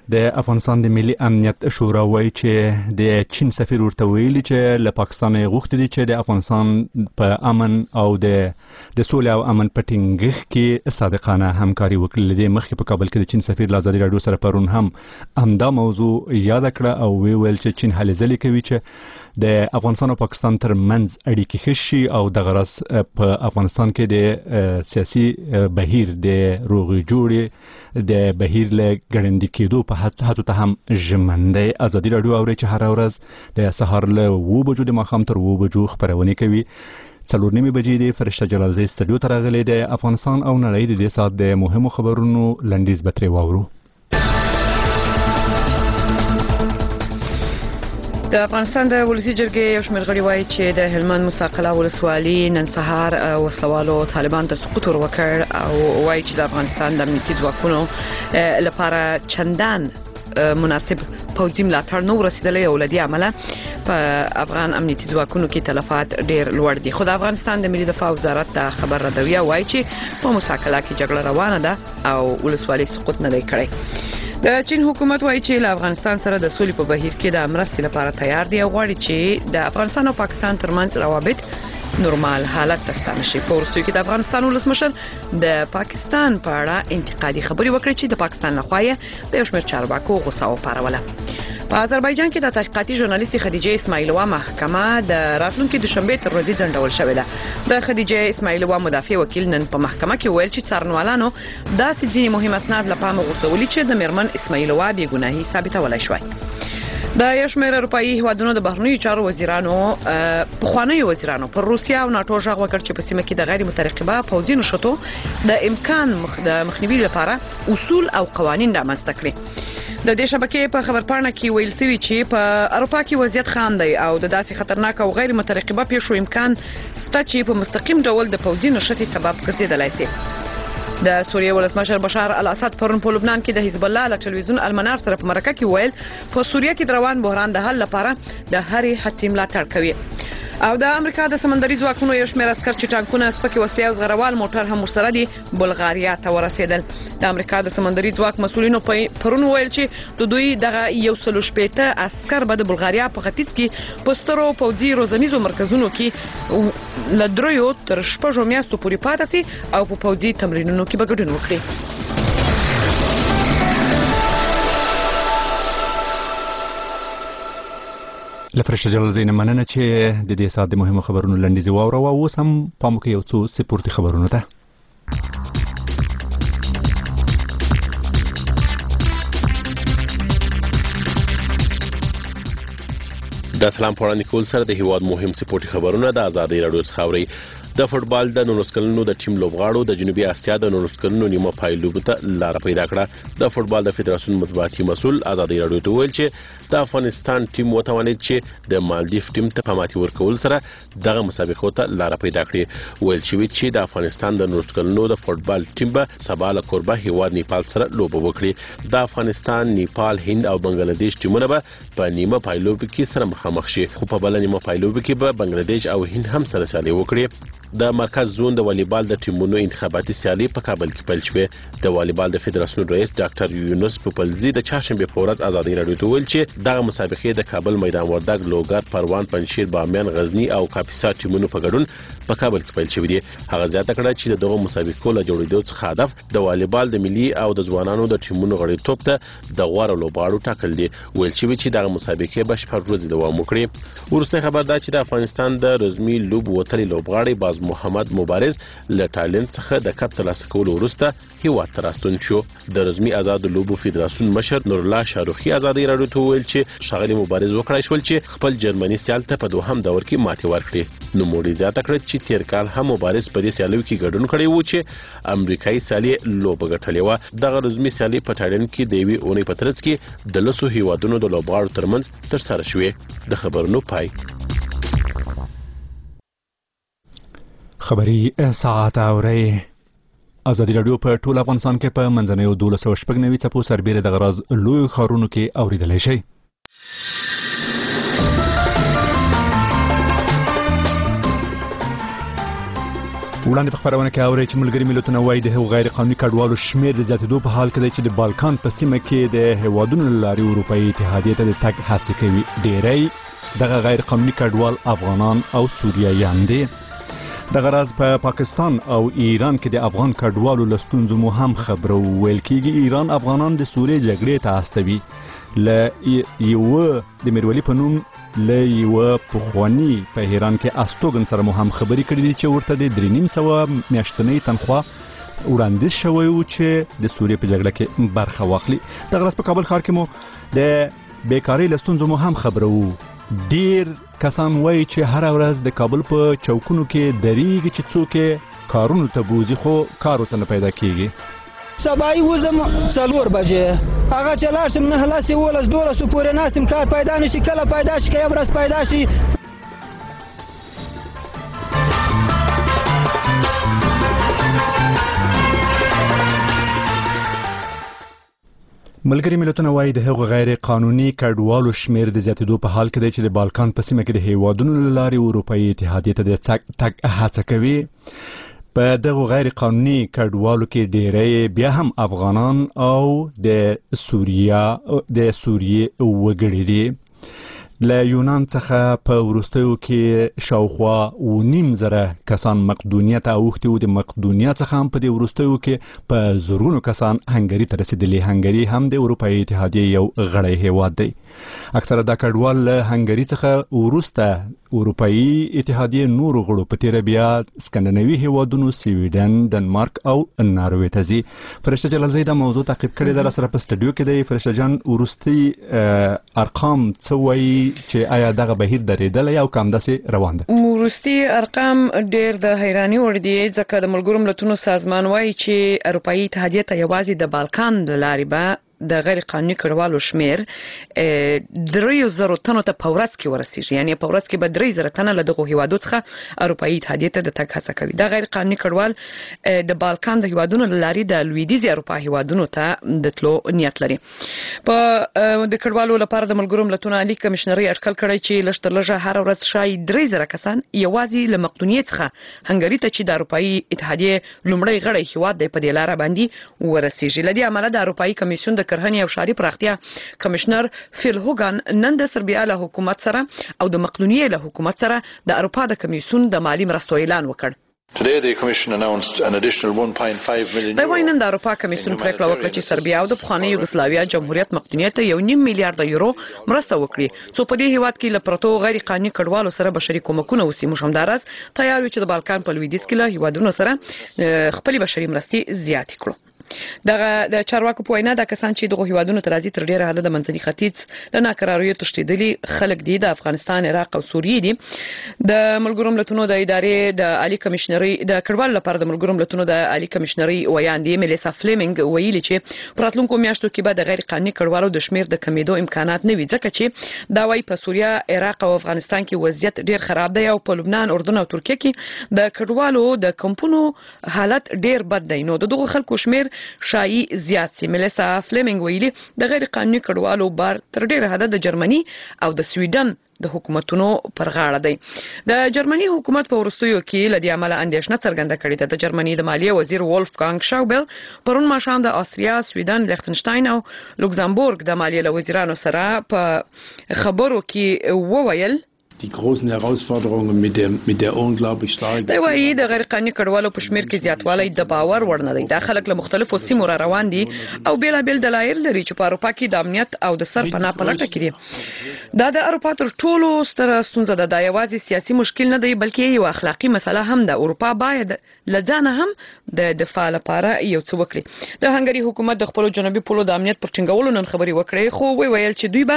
Speaker 1: د افغانستان د ملي امنیت شورا وایي چې د چین سفیر ورته ویلي چې له پاکستان غوښتي دي چې د افغانستان په امن او د سولې او امن په ټینګښت کې صادقانه همکاري وکړي. د مخکې په کابل کې د چین سفیر له ازادي راډیو سره پرون هم همدا موضوع یاد کړه او ویل چې چین هلې ځلې کوي چې د افغانستان او پاکستان ترمنځ اړیکې ښه شي او د غرض په افغانستان کې د سیاسي بهیر د روغې جوړې د بهیر له ګړندې کېدو په هڅو ته هم ژمنده. ازادي راډیو اوري چې هر ورځ د سهار له 2 بجو د ماښام تر 2 بجو خبرونه کوي. 4:30 بجې د فرشته جلالزی استودیو ته راغلي د افغانستان او نړۍ د دې سات د مهمو خبرونو لنډیز به ترې واورو.
Speaker 2: د افغانستان د ولسی جرګې یو شمېر غړي وایي چې د هلمند مساقله ولسوالي نن سهار وسلوالو طالبان ته سقوط وکړ او وایي چې د افغانستان د امنیتي ځواکونو لپاره چندان مناسب پوځي ملاتړ نو رسیدلی او لدی عمله په افغان امنیتي ځواکونو کې تلفات ډېر لوړ دي. خو د افغانستان د ملي دفاع وزارت دا خبر ردوي او وایي چې په مساقله کې جګړه روانه ده او ولسوالي سقوط نه دی کړی. د چین حکومت وایي چې له افغانستان سره د سولې په بهیر کې د مرستې لپاره تیار دی او غواړي چې د افغانستان او پاکستان ترمنځ روابط نورمال حالت ته ستانه شي. په وروستیو کې د افغانستان ولسمشر د پاکستان په اړه انتقادي خبرې وکړې چې د پاکستان لخوا یې د یو شمېر چارواکو غوسه وپاروله. په آذربایجان کې د تحقیقاتي ژورنالیست خدیجه اسماعیلووا محکمه د راتلونکي دوشنبه تر ورځې ځنډول شوې ده. د خدیجه اسماعیلووا مدافع وکیل نن په محکمه کې ویل چې څارنوالانو داسې ځینې مهم اسناد له پامه غورځولي چې د میرمن اسماعیلووا بېګناهي ثابتولای شوی. د یو شمېر اروپایي هیوادونو د بهرنیو چارو وزیرانو پخوانیو وزیرانو پر روسیا او ناتو ژغ وکړ چې په سیمه کې د غیر مترقبه پوځي نشټو د امکان د مخنیوي لپاره اصول او قوانین رامنځته کړي. د دې شبکې په خبرپاڼه کې ویل شوی چې په اروپا کې وضعیت خام دی او د داسې خطرناک او غیر مترقبه پیښو امکان شته چې په مستقیم ډول د پوځي نشټې سبب ګرځیدلی شي. د سوریې ولسمشر بشار الاسد پرون په لبنان کې د حزب الله له ټلویزیون المنار سره په مرکه کې ویل په سوریه کې د روان بحران د حل لپاره د هرې هڅې ملاتړ کوي. او د امریکا د سمندري ځواکونو یو شمېر عسکر چې ټانکونه سپکې وسلې او زغروال موټر هم ورسره دي بلغاریا ته ورسېدل. د امریکا د سمندري ځواک مسؤلینو پرون ویل چې د دوی دغه 160 عسكر به د بلغاریا په ختیځ کې په سترو پوځي روزنیزو مرکزونو کې له 3 تر 6 میاشتو پورې پاتې شي او په پوځي تمرینونو کې به ګډون وکړي.
Speaker 1: لفرشته جلالزی نه مننه چې د دې سات د مهمو خبرونو لنډیز واوره او اوس هم پام وکړئ یو څو سپورتي خبرونه ته.
Speaker 15: د اسلام په وړاندې کول سره د هیواد مهم سپورتي خبرونه د ازادي راډیو څخه اورئ. د فوتبال د 19 کلنو د ټیم لوبغاړو د جنوبي اسیا د 19 کلنو نیمه پایلوب ته لار پیدا کړه. د فوتبال د فدراسیون مطبوعاتي مسول ازادي راډیو ته ویل چې د افغانستان ټیم وتوانید چې د مالدیف ټیم ته په ماتي ورکول سره دغه مسابقه ته لار پیدا کړي. ویل شوی چې د افغانستان د 19 کلنو د فوتبال ټیم به سبا له کوربه هیواد نیپال سره لوبه وکړي. د افغانستان، نیپال، هند او بنگلاديش ټیمونه به په نیمه پایلوب کې سره مخامخ شي. خو په بل نیمه پایلوب کې به بنگلاديش او هند هم سره سیالي وکړي. د مرکز زون د والیبال د ټیمونو انتخاباتي سیالي په کابل کې پیل شوه. د والیبال د فدراسیون رئیس ډاکټر یونس پوپلزی د چهارشنبه په ورځ ازادي راډیو ته ویل چې دغه مسابقه د کابل میدان وردګ، لوګر، پروان، پنجشیر، بامیان، غزنی او کاپیسا ټیمونو په ګډون په کابل کې پیل شوې دي. هغه زیاته کړه چې دغه مسابقو له جوړېدو څخه هدف د والیبال د ملي او د ځوانانو د ټیمونو غړیتوب ته د غوړو لوبغاړو ټاکل دي. ویل شوی چې دغه مسابقه به شپږ ورځې دوام وکړي. ورسته خبر ده چې د افغانستان د رزمي لوب وتلي لوبغاړي باز محمد مبارز له ټالنت څخه د کپ ترلاسه کولو وروسته هیواد ته راستون شو. د رزمي آزاد لوبو فدراسیون مشر نور الله شاروخي ازادي راډیو ته ویل چې ښاغلي مبارز وکړای شول چې خپل جرمني سیال ته په دوهم دور کې ماتې ورکړي. نو موړي زیاته کړه چې تیر کال هم مبارز په دې سیالیو کې ګډون کړی و چې امریکایي سیالي لوبه ګټلې و. دغه رزمي سیالي په ټالنت کې د یوې اونۍ په ترڅ کې د 10 هیوادونو د لوبغاړو ترمنځ ترسره شوې. د خبرونو پای.
Speaker 1: خبری ساعت اوري ازادي راډیو په ټول افغانستان کې په منځنیو 1290 څپو سربېره د غراز لوی خارونو کې اوریدلای شي. وړاندې په خبرونه کې اوري چې ملګري ملتونه وايي د غیر قانوني کډوالو شمیر د زیاتېدو په حال کې دی چې د بالکان په سیمه کې د هیوادونو له لارې اروپایي اتحادیې ته د تګ هڅې کوي. ډېری دغه غیر قانوني کډوال افغانان او سوریایان دي. دغه راز په پاکستان او ایران کې د افغان کډوالو له ستونزو مو هم خبرو ویل کېږي. ایران افغانان د سوریې جګړې ته استوي. له یوه د میرولی په نوم له یوه پخواني په ایران کې استوګن سره مو هم خبرې کړې دي چې ورته د 3.5 میاشتنۍ تنخوا وړاندیز شوی و چې د سوریې په جګړه کې برخه واخلي. دغه راز په کابل ښار کې مو د بیکارۍ له ستونزو مو هم خبرو. ډیر کسان وایي چې هر ورځ د کابل په چوکونو کې دریږي چې څوک کارونو ته بوزي خو کار ورته نه پیدا کیږي.
Speaker 16: سبایی وزم 4 بجې هغه چې لاړ شم 9 لاسې 12 پورې ناسم کار پیدا نشي کله پیدا شي که یو ورځ پیدا شي.
Speaker 1: ملګري ملتونه وايي د هغو غیر قانوني کډوالو شمیر د زیاتېدو په حال کې دی چې د بالکان په سیمه کې د هیوادونو له لارې اروپایي اتحادیې ته د تګ هڅه کوي. په دغو غیر قانوني کډوالو کې ډېری بیا هم افغانان او د سوریې وګړي دي. له یونان څخه په وروستیو کې شاوخوا 9,000 کسان مقدونیه ته اوښتي وو. د مقدونیه څخه هم په دې وروستیو کې په زرګونو کسان هنګري ته رسېدلي. هنګري هم د اروپایي اتحادیې یو غړی هیواد دی. اکثره دا کډوال له هنګري څخه وروسته اروپایي اتحادیې نورو غړو په تیره بیا سکندناوي هیوادونو سویډن، دنمارک او ناروې ته ځي. فرشته جلالزی دا موضوع تعقیب کړې ده، سره په سټډیو کې دی. فرشته جان، وروستي ارقام څه وایي چې آیا دغه بهیر درېدلی او که همداسې روان ده؟
Speaker 2: وروستي ارقام ډېر د حیراني وړ دي ځکه د ملګرو ملتونو سازمان وایي چې اروپایي اتحادیې ته یوازې د بالکان له لارې به د غیر قانوني کډوالو شمیر 3,000 تنو ته په ورځ کې ورسیږي. یعنی په ورځ کې به 3,000 تنه له دغو هیوادو څخه اروپایي اتحادیې ته د تګ هڅه کوي. دا غیر قانوني کډوال د بالکان د هیوادونو له لارې د لویدیځ اروپا هیوادونو ته د تلو نیت لري. په د کډوالو لپاره د ملګرو ملتونو عالی کمشنري اټکل کړی چې لږ تر لږه هر ورځ شاید 3,000 کسان یوازې له مقدونیې څخه هنګري ته چې د اروپایي اتحادیې لومړی غړی هیواد دی په دې لار باندې ورسیږي. لدې عمله د اروپایي کمیسیون د کرهنې او ښاري پراختیا کمشنر فیل هوګان نن د سربیا له حکومت سره او د مقدونیې له حکومت سره د اروپا د کمیسیون د مالی مرستو اعلان وکړ.
Speaker 17: Today the commission announced an additional 1.5 million
Speaker 2: د وینن د اروپا کمیسیون پریکړه وکړه چې سربیا او د پخواني یوګسلاویا جمهوریت مقدونیې ته 1.5 میلیارډ یورو مرسته وکړي څو په دې هیواد کې له پروتو غیر قانوني کډوالو سره بشري کومکونه وسی. موږ همدارس تیار یو چې د بالکان په لویدیځ کې له هیوادونو سره خپل بشري مرستې زیاتې کړو. دغه د چارواکو په وینا د کسان چې دغه هیوادونو ته راځي تر ډیره حد د منځني ختیځ له ناکراریو تښتېدلي خلک دي، د افغانستان، عراق او سوریې دي. د ملګرو ملتونو د ادارې د عالی کمشنري د کډوالو لپاره د ملګرو ملتونو د عالی کمشنري ویاندې میلیسا فلیمنګ ویلي چې پراتلونکو میاشتو کې به د غیر قانوني کډوالو د شمیر د کمیدو امکانات نه وي ځکه چې دا وايي په سوریه، عراق او افغانستان کې وضعیت ډیر خراب دی او په لبنان، اردن او ترکیه کې د کډوالو د کمپونو حالت ډیر بد دی. نو دغه خلکو شمیر شایي زیات سي. میلیسا فلیمنګ ویلي د غیر قانوني کډوالو بار تر ډیره حد د جرمني او د سویډن د حکومتونو پر غاړه دی. د جرمني حکومت په وروستیو کې لدې عمله اندېښنه څرګنده کړې ده. د جرمني د مالیې وزیر وولفګانګ شاوبل پرون ماښام د آسټریا، سویډن، لیختنشتاین او لوکزامبورګ د مالیې له وزیرانو سره په خبرو کې وویل
Speaker 18: die großen Herausforderungen mit der unglaublich starken
Speaker 2: دا وایي د غیر قانوني کډوالو په شمیر کې زیاتوالی د باور وړ نه دی. دا خلک له مختلفو سیمو را روان دي او بیلابیل دلایل لري چې په اروپا کې د امنیت او د سرپناه په لټه کې دي. دا د اروپا تر ټولو ستره ستونزه ده. دا یوازې سیاسي مشکل نه دی بلکې یو اخلاقی مسله هم ده. اروپا باید لځانه هم د دفاع لپاره یو څه وکړي. د هنګري حکومت د خپل جنوبي پولو د امنیت پر ټینګولو نن خبري وکړې خو ویل چې دوی به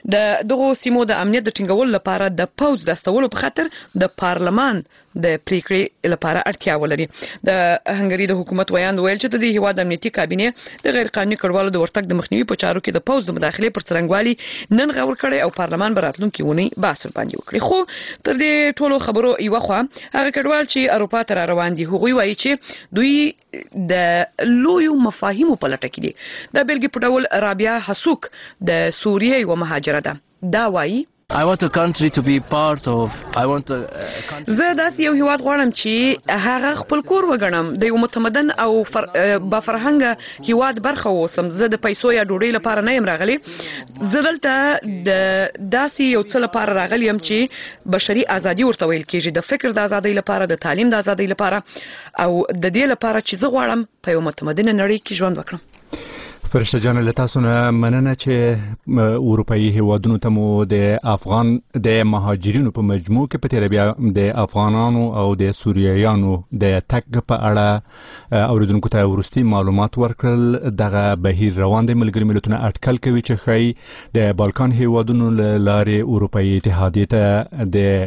Speaker 2: دغه سیمو د امنیت د ټینګولو لپاره د پوز د استولو په خاطر د پارلمان د پریکړې لپاره اړتیا ولري. د هنګري د حکومت ویاند ویل چې د هیواد امنیتي کابینه د غیر قانوني کډوالو د ورتګ د مخنیوي په چارو کې د پوز د مداخلې پر څرنګوالي نن غور کړي او پارلمان براتلونکي ونی باسر باندې وکړي. خو تر دې ټولو خبرو یو خو هغه کډوال چې اروپا ته روان دي هغوی وایي چې دوی د لویو مفاهیمو په لټه کې دي. د بلګي په ډول رابعه حسوک د سوریې یو مهاجره ده. دا وایي
Speaker 19: I want a country to be part of. I want a country.
Speaker 2: زه داس یو هیواد غواړم چې هغه خپل کور وګڼم د یو متمدن او با فرهنګ هیواد برخه اوسم. زه د پیسو یا ډوډۍ لپاره نه یم راغلی. زه دلته د داسې یو څه لپاره راغلی یم چې بشري ازادي ورته ویل کېږي، د فکر د ازادۍ لپاره، د تعلیم د ازادۍ لپاره او د دې لپاره چې زه غواړم په یو متمدنه نړۍ کې ژوند وکړم.
Speaker 1: فرشته جان له تاسو نه مننه چې اروپאי هیوادونو ته مو د مهاجرینو په مجموع کې په تیر بیا د افغانانو او د سوریایانو د تګ په اړه اوریدونکو ته ورستي معلومات ورکړل. دغه بهیر روان دی. ملګری ملتونه اټکل کوي چې خی د بالکان هیوادونو لارې اروپאי اتحادیه ته د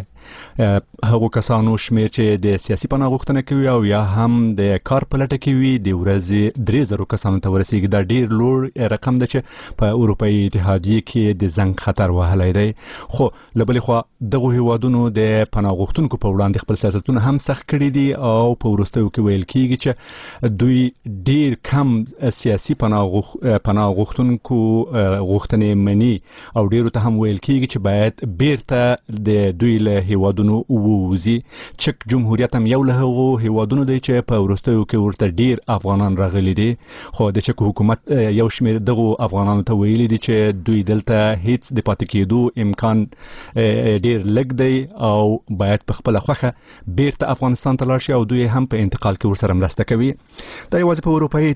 Speaker 1: هغو کسانو شمیر چې د سیاسي پناه غوښتنه کوي او یا هم د کار په لټه کې وي د ورځې 3000 کسانو ته ورسیږي. دا ډیر لوړ رقم دی چې په اروپאי اتحادیه کې د زنګ خطر وهلی دی. خو له بلې خوا دغه هیوادونو د پناه غوښتونکو په وړاندې خپل سیاستونه هم سخت کړي دي او په وروستیو کې ویل کېږي چې دوی ډیر کم سیاسي پناه غوښتونکو غوښتنې مني او ډیرو ته هم ویل کېږي چې باید بیرته د دوی له هیوادونو ووزي. چک جمهوریت هم یو له هغو هیوادونو دی چې په وروستیو کې ورته ډیر افغانان راغلي دي. خو د چک حکومت یو شمیر دغه افغانانو ته ویلي دي چې دوی دلته هیڅ د پاتې کېدو امکان ډیر لږ دی او باید په خپل خوخه بیرته افغانستان ته لاړ شي او دوی هم په انتقال کې ورسره مرسته کوي. دا یوازې په اروپאי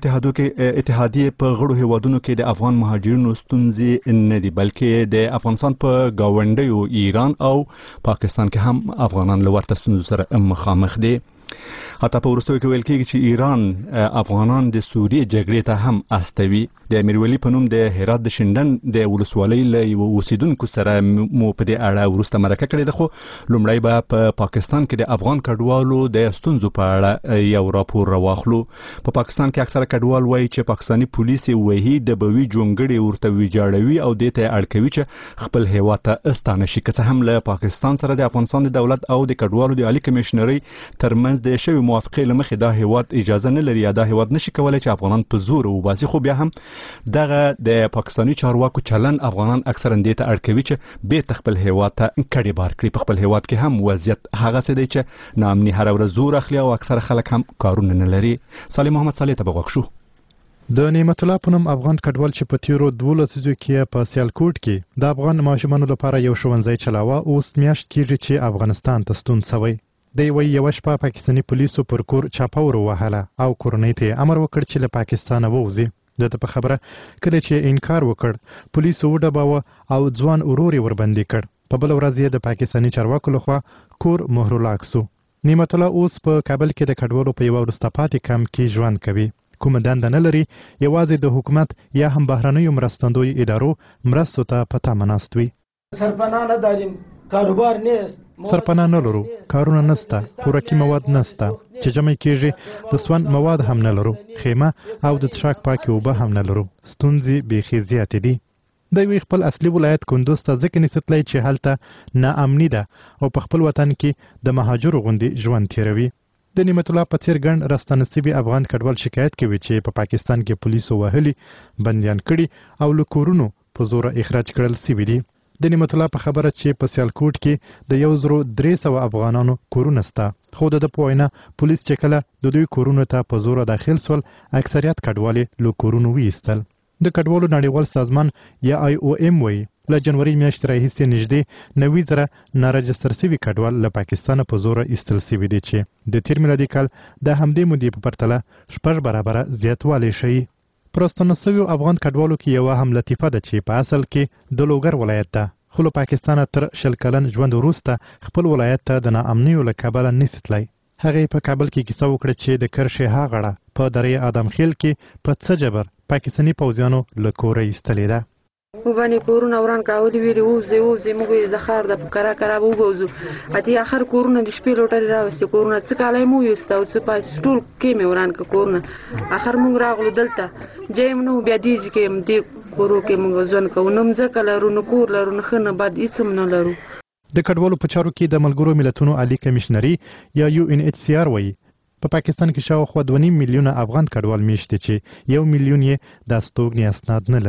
Speaker 1: اتحادیه په غړو هیوادونو کې د افغان مهاجرینو ستونزې نه دي، بلکې د افغانستان په گاونډیو ایران او پاکستان کې هم افغانان له ورته ستونزو سره مخامخ دي. حتی په وروستیو کې ویل کېږي چې ایران افغانان د سوریې جګړې ته هم استوي. د امیرولي په نوم د هرات د شینډن د ولسوالۍ له یو اوسیدونکو سره مو په دې اړه وروسته مرکه کړې ده. خو لومړی به په پاکستان کې د افغان کډوالو د ستونزو په اړه یو راپور راواخلو. په پاکستان کې اکثره کډوال وایي چې پاکستاني پولیس وهي ډبوي جونګړې ورته ویجاړوي او دې ته اړ کوي چې خپل هیواد ته استانه شي. که څه هم له پاکستان سره د افغانستان د دولت او د کډوالو د عالی کمشنري ترمنځ د شوی موافقې لمخې دا هیواد اجازه نه لري، دا هیواد نشي کولای چې افغانان په زور وباسي. خو بیا هم دغه د پاکستاني چارواکو چلن افغانان اکثرا دې ته اړ کوي چې بیرته خپل هیواد ته کډې بار کړي. په خپل هیواد کې هم وضعیت هغه څه دی چې ناامني هر ورځ زور اخلي او اکثره خلک هم کارونه نه لري. صالح محمد صالح ته بغوښ شو.
Speaker 20: د نعمت الله پونم افغان کډوال چې په تیرو 12 ورځو کې په سیالکوټ کې د افغان ماشومانو لپاره یو ښوونځی چلاوه، اوس میاشت کېږي چې افغانستان ته ستون شوی. د یو شپه پاکستاني پولیسو پر کور چاپه وروهله او کورنۍ ته امر وکړ چې له پاکستانه ووځي. دته په خبره کله چې انکار وکړ پولیسو وډباوه او ځوان ورور وربندي کړ. په بل ورځ یې د پاکستاني چارواکو لخوا کور مهرلاک سو. نعمت الله اوس په کابل کې د کډوالو په یو وروسته پاتې کمپ کې ژوند کوي. کوم دنده نه لري، یوازې د حکومت یا هم بهرنیو مرستندوی ادارو مرستو ته پته مناست وي.
Speaker 21: سرپناه نه داریم، کاروبار نیست،
Speaker 20: سرپناه نه لرو، کارونه نسته، خوراکي مواد نسته، چې جمع کېږي د سون مواد هم نه لرو، خیمه او د څښاک پاکې اوبه هم نه لرو. ستونزې بیخي زیاتې دي. د خپل اصلي ولایت کندوز ته ځکه نستلی چې هلته ناامني ده او په خپل وطن کې د مهاجرو غوندې ژوند تیروي. د نعمت الله په څیر ګڼ راستنسبي افغان کډوال شکایت کوي چې په پاکستان کې پولیسو وهلي، بندیان کړي او له کورونو په زور اخراج کړل شوي دي. د نعمت الله په خبره چې په سیالکوټ کې د 1300 افغانانو کورونه شته، خو د په وینا پولیس چې کله د دوی کورونو ته په زور داخل سول اکثریت کډوالي له کورونو ویستل. د کډوالو نړیوال سازمان یا IOM وایي له جنوري میاشتې راهیسې نږدې 90,000 نارجستر شوي کډوال له پاکستانه په زوره ایستل شوي دي چې د تیر میلادي کال د همدې مودې په پرتله 6 برابره زیاتوالی ښیي. پر راستنه شویو افغان کډوالو کې یوه هم لطیفه ده چې په اصل کې د لوګر ولایت ده، خو له پاکستانه تر 20 کلن ژوند وروسته خپل ولایت ته د ناامنیو له کبله نشي تللی. هغې په کابل کې کیسه وکړه چې د کرښې هاغړه په درې ادم خیل کې په څه جبر پاکستاني پوځیانو له کوره ایستلې ده.
Speaker 22: وبانی کورونه وران کاولي ویلي ووځي موږ د ښار د کرا ووځو اته اخر کورونه د شپې لوټري راوستي کورونه څه کالای مو یوسته او څه پاس ټول کې مې وران ک کورونه اخر موږ راغلو دلته جیم نو بیا دیږي کې دې کورو کې موږ ځون کو نو ځکه لرو نو کور لرو نه خنه بعد اسم نه لرو.
Speaker 20: د کډوالو په چارو کې د ملګرو ملتونو عالی کمشنري یا UNHCR وایي په پاکستان کې شاوخوا 2.5 میلیونه افغان کډوال میشته چې 1 میلیون یې د استوګنې اسناد نه لري.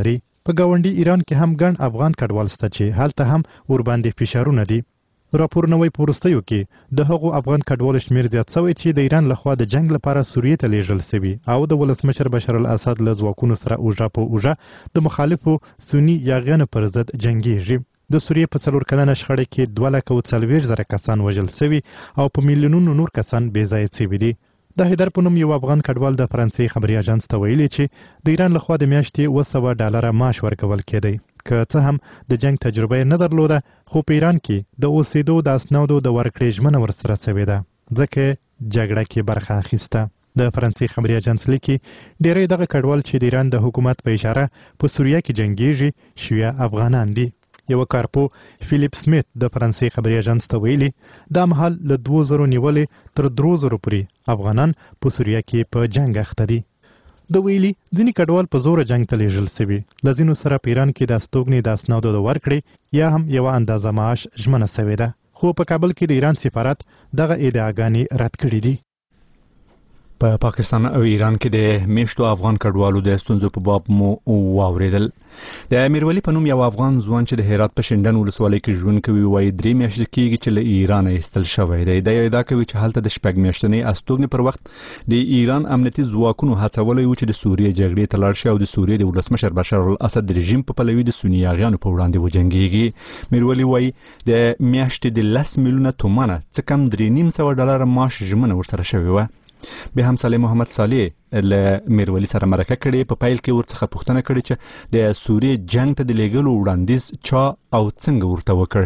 Speaker 20: په ګاونډي ایران کې هم ګڼ افغان کډوال شته چې هلته هم ور باندې فشارونه دي. راپورونه وايي په وروستیو کې د هغو افغان کډوالو شمېر زیات شوی چې د ایران لخوا د جنگ لپاره سوریې ته لیږل شوي او د ولسمشر بشار الاسد له ځواکونو سره اوږه په اوږه د مخالفو سني یاغیانو پر ضد جنګیږي. د سوریې په 4 کلنه شخړه کې 240,000 کسان وژل شوي او په میلیونونو نور کسان بې ځایه شوي دي. د حیدر په نوم یو افغان کډوال د فرانسې خبري اژانس ته ویلي چې د ایران لخوا د میاشتې $100 معاش ورکول کېدی. که څه هم د جنگ تجربه نه درلوده خو په ایران کې د اوسېدو د اسنادو د ورکړې ژمنه ورسره شوې ده ځکه جګړه کې برخه اخیسته. د فرانسې خبري اژانس لیکي ډېری دغه کډوال چې د ایران د حکومت په اشاره په سوریه کې جنګیږي شیعه افغانان دي. یو کارپو فیلیپ سمیت د فرانسې خبري اژانس ته ویلي دا مهال له 2000 نیولې تر 3000 پورې افغانان په سوریه کې په جنگ اخته دي. د ویلي ځینې کډوال په زوره جنگ ته لیږل شوي له ځینو سره په ایران کې د استوګنې د اسنادو د ورکړې یا هم یوه اندازه معاش ژمنه شوې ده خو په کابل کې د ایران سفارت دغه ادعاګانې رد کړي دي. په پاکستان او ایران کې د میشتو افغان کډوالو د ستونزو په باب مو واوریدل. د امیرولي په نوم یو افغان ځوان چې د هرات په شینډن ولسوالۍ کې ژوند کوي وایي 3 میاشتې کېږي چې له ایران ایستل شوی دی. دا ادعا کوي چې هلته د 6 میاشتنۍ استوګنې پر وخت د ایران امنیتي ځواکونو هڅولی و چې د سوریې جګړې ته لاړ شي او د سوریې د ولسمشر بشار الاسد رژیم په پلوي د سني یاغیانو په وړاندې وجنګیږي. میرولي وایي د میاشتې د 10 میلیونه تومانه څه کم $350 معاش ژمنه ورسره شوې وه. به هم صالح محمد صالح له میرولي سره مرکه کړې په پیل کې ورڅخه پوښتنه کړې چې د سوریې جنگ ته د لیږلو وړاندیز چا او څنګه ورته وکړ.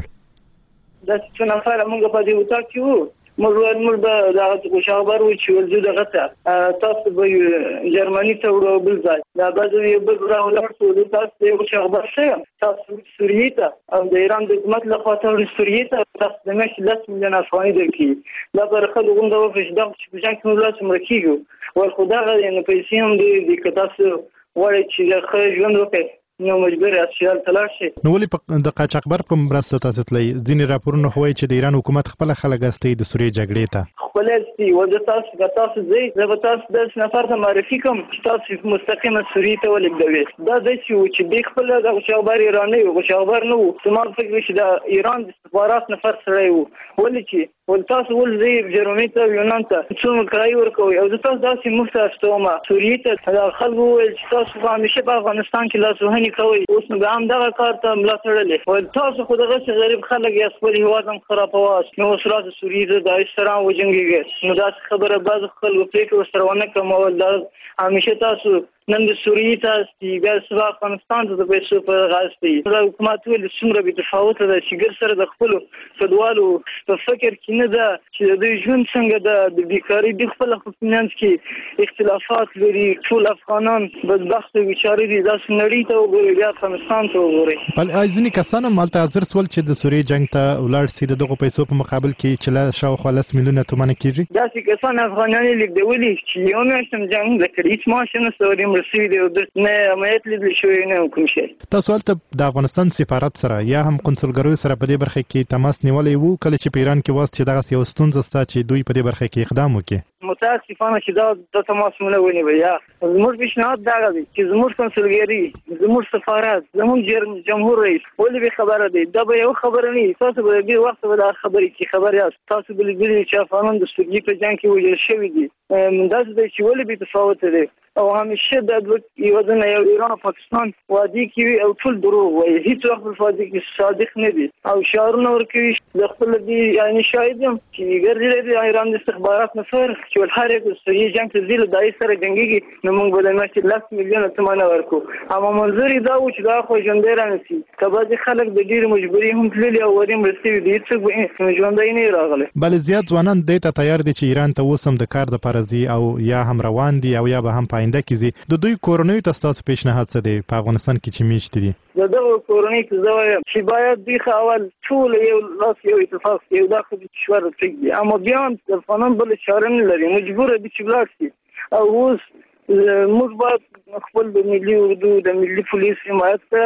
Speaker 9: دا څه نفر موږ په دې وتا کې وو موږ به دا خوشاور و چې ورځو دغه ته تاسو به جرمني ته ورو بل ځای دا به یو بل راوړو تاسو یو خوشاور شئ تاسو سوریې ته او د ایران د حکومت له خوا ته سوریې ته تاسو د میاشتې 10 میلیونه افغانۍ درکړي دا پر خلکو غونډه وکړي دا چې په جنګ کې ولاړ څومره کېږو ول خو دغه یعنې پیسې هم دي که تاسو غواړئ چې د ښه ژوند وکړئ نو مجبور یاست چې تلاش شي.
Speaker 20: نو ولې د قاچاقبر په مرسته تاسو تللی ځینې راپورونه خو وایي چې د ایران حکومت خپل خلک استي د سوریې جګړې ته
Speaker 9: خپل استي و د تاسو زه به تاسو د نفر ته معرفي کوم چې تاسو مستقیمه سوریې ته ولګوي دا د چې د خپل د خوشاور ایرانی او خوشاور نو سمار فکر چې د ایران د استخبارات نفر سره وو ولې چې ول تاسو ول زی جرمني ته یونان ته څومره کرای ورکوي او تاسو داسې مفته استوما سوریې ته خلکو ول چې تاسو په همیشه په افغانستان کې لاسوهني کوي اوس نو هم دغه کار ته ملا تړلې ول تاسو خو دغه غریب خلک یې خپل هیواد هم خرابواس نو سره سوریې د اسرائیل وجنګيږي نو دا خبره بعض خلکو فکر سره ونه کومول دا همیشه تاسو نن د سوریې تاسو بیا سبا افغانستان ته د پیسو په غاستي دا حکومت ول څومره به تفاوت ده چې ګر سره د خپل فدوالو په فکر کې نه ده چې د ژوند څنګه د بیکاری د خپل خپلنځ کې اختلافات لري ټول افغانان بدبخت بیچاره دي دا نړۍ ته وګوري بیا افغانستان ته وګوري
Speaker 20: بل ځینې کسان مالته حاضر سول چې د سوریې جنگ ته ولاړ سي دغه پیسو په مقابل کې چې لا شاوخوا 10 میلیونه تومانه کیږي
Speaker 9: دا چې کسان افغانان لیکدولي چې یو میاشت جنگ د کړي ماشين سره مرسي دی نه امنیت لیدل شوی نه کوم شي
Speaker 20: تاسو ولته د افغانستان سفارت سره یا هم کنسولګریو سره په دې برخه کې تماس نیولې وو کله چې په ایران کې واست چې دغه یو ستونزه ستا چې دوی په دې برخه کې اقدام وکړي
Speaker 9: متاسفانه چې دا تماس مونږ ونیو یا زموږ پیشنهاد دا دی چې زموږ کنسولګری زموږ سفارت زموږ جمهور رئیس ولې به خبره دی دا به یو خبره نه تاسو به دې وخت به دا خبرې کې خبر یاست تاسو به دې چې افغانان د سوریې په جنگ کې وژل شوي دي دا چې ولې به تفاوت دی او همیشه د یو ځل یو ایران او پاکستان وادي کې او ټول دروغ وایي هیڅ وخت په وادي کې صادق نه دي او شعارونه ورکوي د خپل دي یعنی شاهد یم چې ګرځي د ایران د استخبارات نفر چې هر یو سوریې جنگ ته ځل دای سره جنگيږي نو موږ به د ماشي 10 میلیونه تومانه ورکو اما منظور دا و چې دا خو ژوندې رانسي کبه خلک د ډیر مجبوري هم تللي او وریم رسېږي دي چې ژوندې نه راغله
Speaker 20: بل زیات ځوانان د ته تیار دي چې ایران ته وسم د کار د پرزي او یا هم روان دي او یا به هم پاینده کیږي د دوی کورنۍ تاسو پیشنهاد څه دی په افغانستان کې چې میشت دي
Speaker 9: دغه کورنۍ ته زوی چې باید دی اول ټول یو لاس یو اتفاق یو داخلي کشور ته اما بیا افغانان بل چاره نه لري مجبور دي چې بلاړ شي او اوس موږ باید خپل د ملي اردو د ملي پولیس حمایت کوي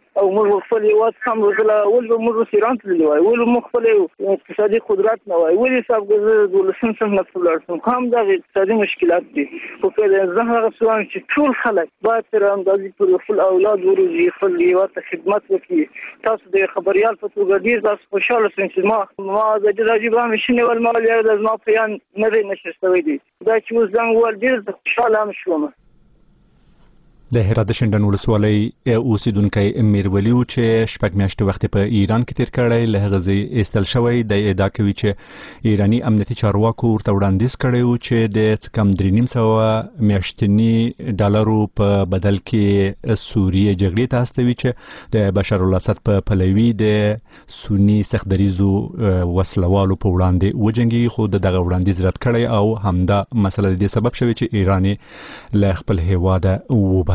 Speaker 9: او موږ خپل هیواد هم وکړه ول موږ ایران ته دی وای ول موږ خپل اقتصادي قدرت نه وای ولې صاحب د ولسم څنګه خپل ارسم کوم د اقتصادي مشکلات دي خو په زه هغه سوال چې ټول خلک با تر اندازې پر خپل اولاد ورزي خپل هیواد ته خدمت وکړي تاسو د خبريال په توګه ډیر تاسو خوشاله شئ چې ما د راجیب رامشنی ول مال یې د ما پیان نه نشستوي دي دا چې اوس زنګ ول ډیر خوشاله هم شوم
Speaker 1: د هرات د شندن ولسوالۍ اوسیدونکو میرولی و چې شپږ میاشتې وخت په ایران کې تیر کړی له هغه ځای ایستل شوی د ادعا کوي چې ایرانی امنیتي چارواکو ورته وړاندیز کړی و چې د کم 3.5 میاشتنی ډالرو په بدل کې سوریه جګړې ته استوي چې د بشار الاسد په پلوي د سنی سختدریزو وسلوالو په وړاندې وجنګي خو دغه وړاندیز رد کړی او همدا مسله د سبب شوی چې ایرانی له خپل هیواده وباسي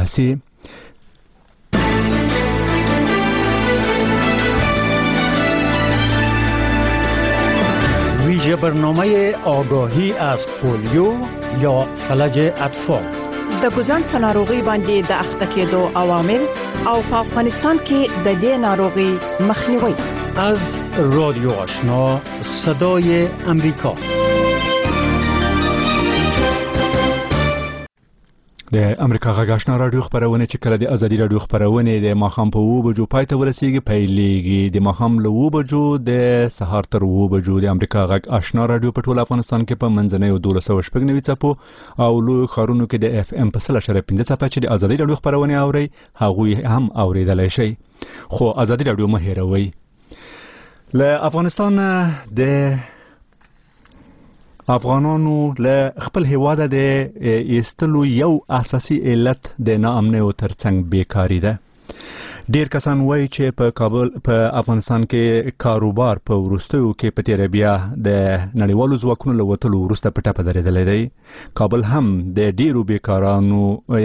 Speaker 3: ویژه برنامه آگاهی از پولیو یا فلج اطفال
Speaker 5: د ګوزن په ناروغي باندې د اخته کېدو عوامل او په افغانستان کې د دې ناروغي مخنیوي
Speaker 3: از رادیو آشنا صدای امریکا
Speaker 1: د امریکا غږ آشنا رادیو خبرونه چې کله د ازادي رادیو خبرونه د ماخام په 2 بجو پای ته ورسیږي پیلېږي د ماخام له 2 بجو د سهار تر 2 بجو د امریکا غږ آشنا رادیو په ټول افغانستان کې په منځنۍ 1290 چپو او لوی خارونو کې د اف ام په 3.15 چپه چې د ازادي رادیو خبرونه اوري هغه هم اوریدلای شي خو ازادي رادیو مه هېروئ له افغانستان د افغانانو له خپل هیواد د ایستلو یو اساسي علت د ناامنۍ او ترڅنګ بیکاری ده ډیر کسان وایي چې په کابل په افغانستان کې کاروبار په ورستیو کې په تیر بیا د نړیوالو ځواکونو له وټلو ورسته پټه پدریدلې دی کابل هم د ډیرو بیکارانو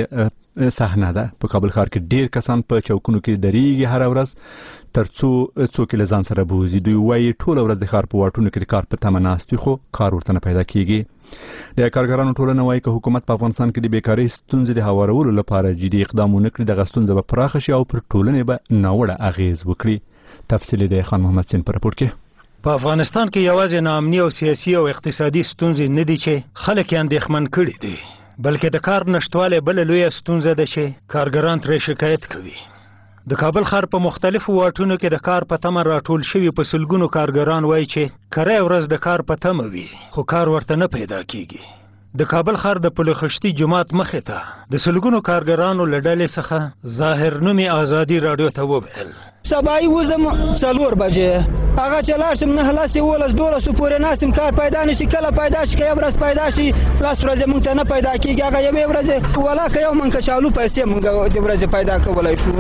Speaker 1: صحنه ده په کابل ښار کې ډیر کسان په چوکونو کې دریږي هر ورځ ترڅو څوک له ځان سره بوزي دوی وایي ټول ورځ د ښار په واټونو کې د کار په تمه ناست خو کار ورته نه پیدا کیږي د کارګرانو ټولنه وایي چې حکومت په افغانستان کې د بیکاری ستونزې د هوارولو لپاره جدي اقدامونه کړي د ستونزې به پراخ شي او پر ټولنې به ناوړه اغیز وکړي تفصیل د خان محمد سین پر راپور کې
Speaker 23: په افغانستان کې یوازې ناامني او سیاسي او اقتصادي ستونزې نه دي چې خلک یې اندېښمن کړي دي بلکې د کار نشټواله بل لوی ستونزه ده چې کارګران ترې شکایت کوي د کابل ښار په مختلفو واټونو کې د کار په تمه راټول شوي په سلګونو کارګران وایي چې کره ورځ د کار په تمه وي خو کار ورته نه پیدا کیږي د کابل ښار د پلخشتي جماعت مخې ته د سلګونو کارګرانو له ډلې څخه ظاهر نومي ازادي رادیو ته وویل
Speaker 16: سبای وزم 4 بجې هغه چلاشم نه هلاسي ولس 12 پورې ناسم کار پیدا نشي کله پیدا شي کله ورځ پیدا شي لاس ورځ مونږ ته نه پیدا کیږي هغه یو ورځ ولا که یو مونږ چالو پیسې مونږ د ورځ پیدا کولای شو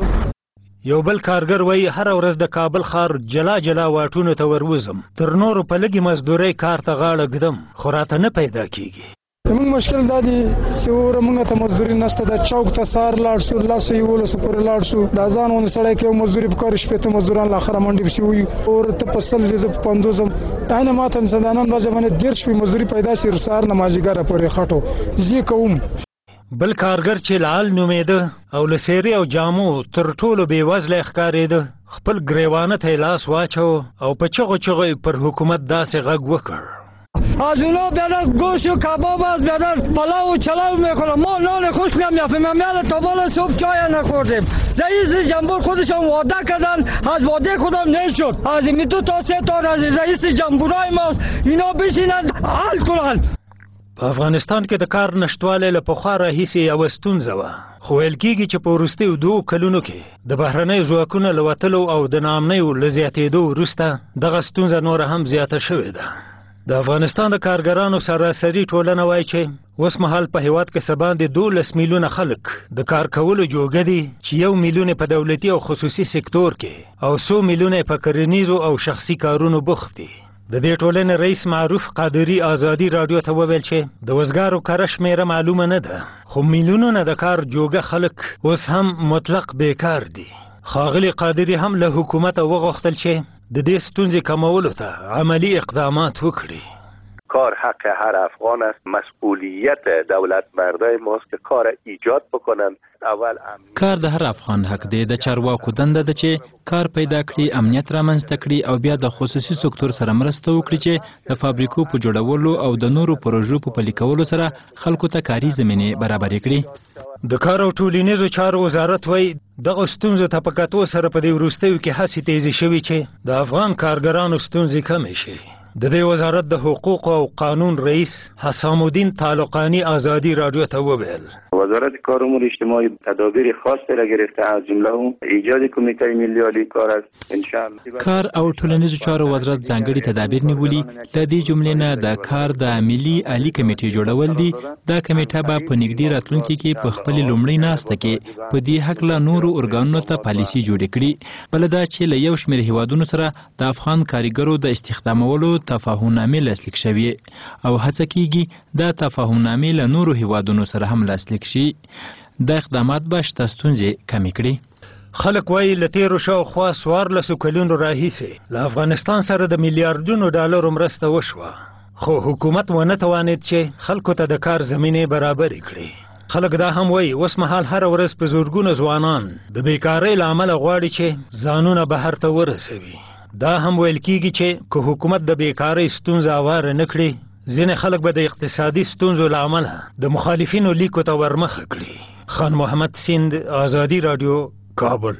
Speaker 23: یو بل کارګر وایي هر ورځ د کابل ښار جلا جلا واټونو ته وروزم تر نورو په لګي مزدوري کار ته غاړه ږدم خو راته نه پیدا کیږي
Speaker 24: زموږ مشکل دا دی چې ور موږ ته مزدوري نشته د چوک ته سار لاړ شو لاسو یو له سپور لاړ شو دا ځان ون سړی کې مزدوري په کار شپه ته مزدوران لا خره منډي بشي وي اور ته پسل ز پندوزم داینه ماته زندانان راځي باندې ډیر شوي مزدوري پیدا شي سار نمازګر پورې خټو زی کوم
Speaker 23: بل کارګر چې لال نومېده او لسيري او جامو تر ټولو بې وزله ښکارېده خپل ګریوانه ته لاس واچو او په چغو پر حکومت داسې غږ وکړ
Speaker 21: از اونا بیادر گوش و کباب از بیادر پلاو و چلاو میکنم ما نان خوش نمیافیم میاد تا بالا صبح چای نخوردیم رئیس جمهور خودشون وعده کردن از وعده خودم نشد از این تو تا 3 تا از رئیس جمهورای ما اینا بشینن حل کنن
Speaker 23: په افغانستان کې د کار نشټواله له پخوا راهیسې یوه ستونزه وه خو ویل کېږي چې په وروستیو 2 کلونو کې د بهرنیو ځواکونو له وتلو او د ناامنیو له زیاتېدو وروسته دغه ستونزه نوره هم زیاته شوې ده د افغانستان د کارګرانو سراسري ټولنه وایي چې اوس مهال په هیواد کې سباندې 12 میلیونه خلک د کار کولو جوګه دي چې 1 میلیون په دولتي او خصوصي سکتور کې او 100 میلیونه په کرنیزو او شخصي کارونو بوخت دي د دې ټولنې رئیس معروف قادری ازادي رادیو ته وویل چې د وزګارو کار شمیره معلومه نه ده خو میلیونونه د کار جوګه خلک اوس هم مطلق بیکار دي خاغلی قادری هم له حکومت وغوښتل چې د دې ستونزې کمولو ته عملی اقدامات وکړي
Speaker 6: کار حق هر افغان است. مسئولیت دولت مردای ماست که کار ایجاد بکنن. اول
Speaker 7: کار د هر افغان حق دی. د چارواکو دنده ده چې کار پیدا کړي، امنیت رامنځته کړي او بیا د خصوصي سکتور سره مرسته وکړي چې د فابریکو په جوړولو او د نورو پروژو په پلي کولو سره خلکو ته کاري زمینې برابرې کړي.
Speaker 23: د کار او ټولنیزو چارو وزارت وایي دغه ستونزو ته په کتو سره په دې وروستیو کې هڅې تیزې شوي چې د افغان کارګرانو ستونزې کمې شي. د دې وزارت د حقوق او قانون رئیس حسام الدین طالقانی آزادی رادیو ته وویل
Speaker 8: وزارت کار امور اجتماعی تدابیر خاصی را گرفته، از جمله ایجاد کمیته ملی عالی کار است. ان شاء الله
Speaker 7: کار او ټولنیزو چارو وزارت ځانګړي تدابیر نیولي. د دې جملې نه د کار د ملي عالی کمیټې جوړول دي. دا کمیټه به په نږدې راتلونکي کې په خپل لومړۍ ناسته کې په دې هکله نورو ارګانونو ته پالیسي جوړې کړي. بل دا چې له یو شمېر هیوادونو سره د افغان کارګرو د استخدامولو تفاهمنامې لاسلیک شوې او هڅه کیږي دا تفاهمنامې له نورو هیوادونو سره هم لاسلیک شي. د اقدامات به شته ستونزې کمې کړي.
Speaker 23: خلک وایي له تیرو شاوخوا 14 کلونو راهیسې له افغانستان سره د میلیارډونو ډالرو مرسته وشوه، خو حکومت ونه توانید چې خلکو ته د کار زمینې برابرې کړي. خلک دا هم وایي اوس مهال هر ورځ په زورګونو ځوانان د بیکارۍ له امله غواړي چې ځانونه بهر ته ورسوي. دا هم ویل کیږي چې که حکومت د بیکارۍ ستونزه اواره نه کړي، ځینې خلک به د اقتصادي ستونزو له امله د مخالفینو لیکو ته ورمخه کړي. خان محمد سیند، آزادی رادیو، کابل.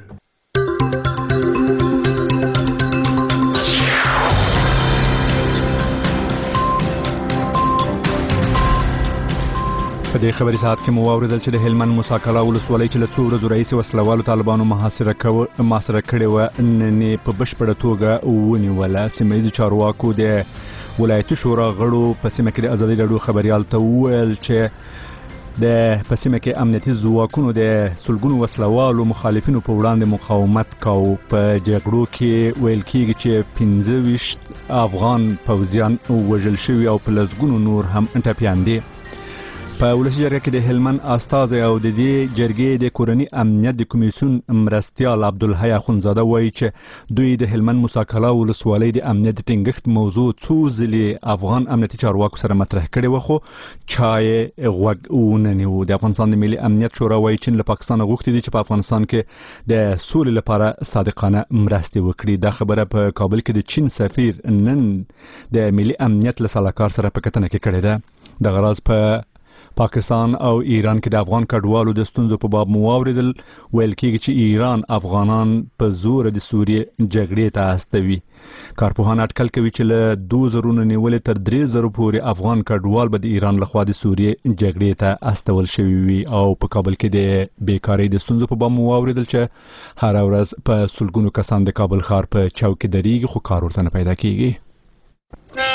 Speaker 1: په دې خبري ساعت کې مو واوریدل چې د هلمند موسی کلا ولسوالۍ چې له څو ورځو راهیسې وسلوالو طالبانو محاصره کړې وه نن یې په بشپړه توګه ونیوله. سیمه ییزو چارواکو د ولایتي شورا غړو په سیمه کې د ازادي راډیو خبریال ته وویل چې په سیمه کې امنیتي ځواکونو د سلګونو وسلوالو مخالفینو په وړاندې مقاومت کاوه. په جګړو کې ویل کېږي چې 25 افغان پوځیان وژل شوي او په لسګونو نور هم ټپیان دي. په ولسي جرګه کې د هلمند استازی او د دې جرګې د کورني امنیت د کمیسیون مرستیال عبدالحی اخونزاده وایي چې دوی د هلمند موسی کلا ولسوالۍ د امنیت د ټینګښت موضوع څو ځلې افغان امنیتي چارواکو سره مطرح کړې وه، خو چا یې غوږ ونه نیو. د افغانستان د ملي امنیت شورا وایي چین له پاکستانه غوښتي دي چې په افغانستان کې د سولې لپاره صادقانه مرستې وکړي. دا خبره په کابل کې د چین سفیر نن د ملي امنیت له سلاکار سره په کتنه کې کړې ده. د غراض په پاکستان او ایران کې د افغان کډوالو د ستونزو په باب مو واوریدل. ویل کېږي چې ایران افغانان په زور د سوریې جګړې ته استوي. کارپوهان اټکل کوي چې له 2000 نیولې تر 3000 پورې افغان کډوال به د ایران لخوا د سوریې جګړې ته استول شوي وي. او په کابل کې د بیکارۍ د ستونزو په باب مو واوریدل چې هر ورځ په سلګونو کسان د کابل ښار په چوک کې درېږي خو کار ورته نه پیدا کېږي.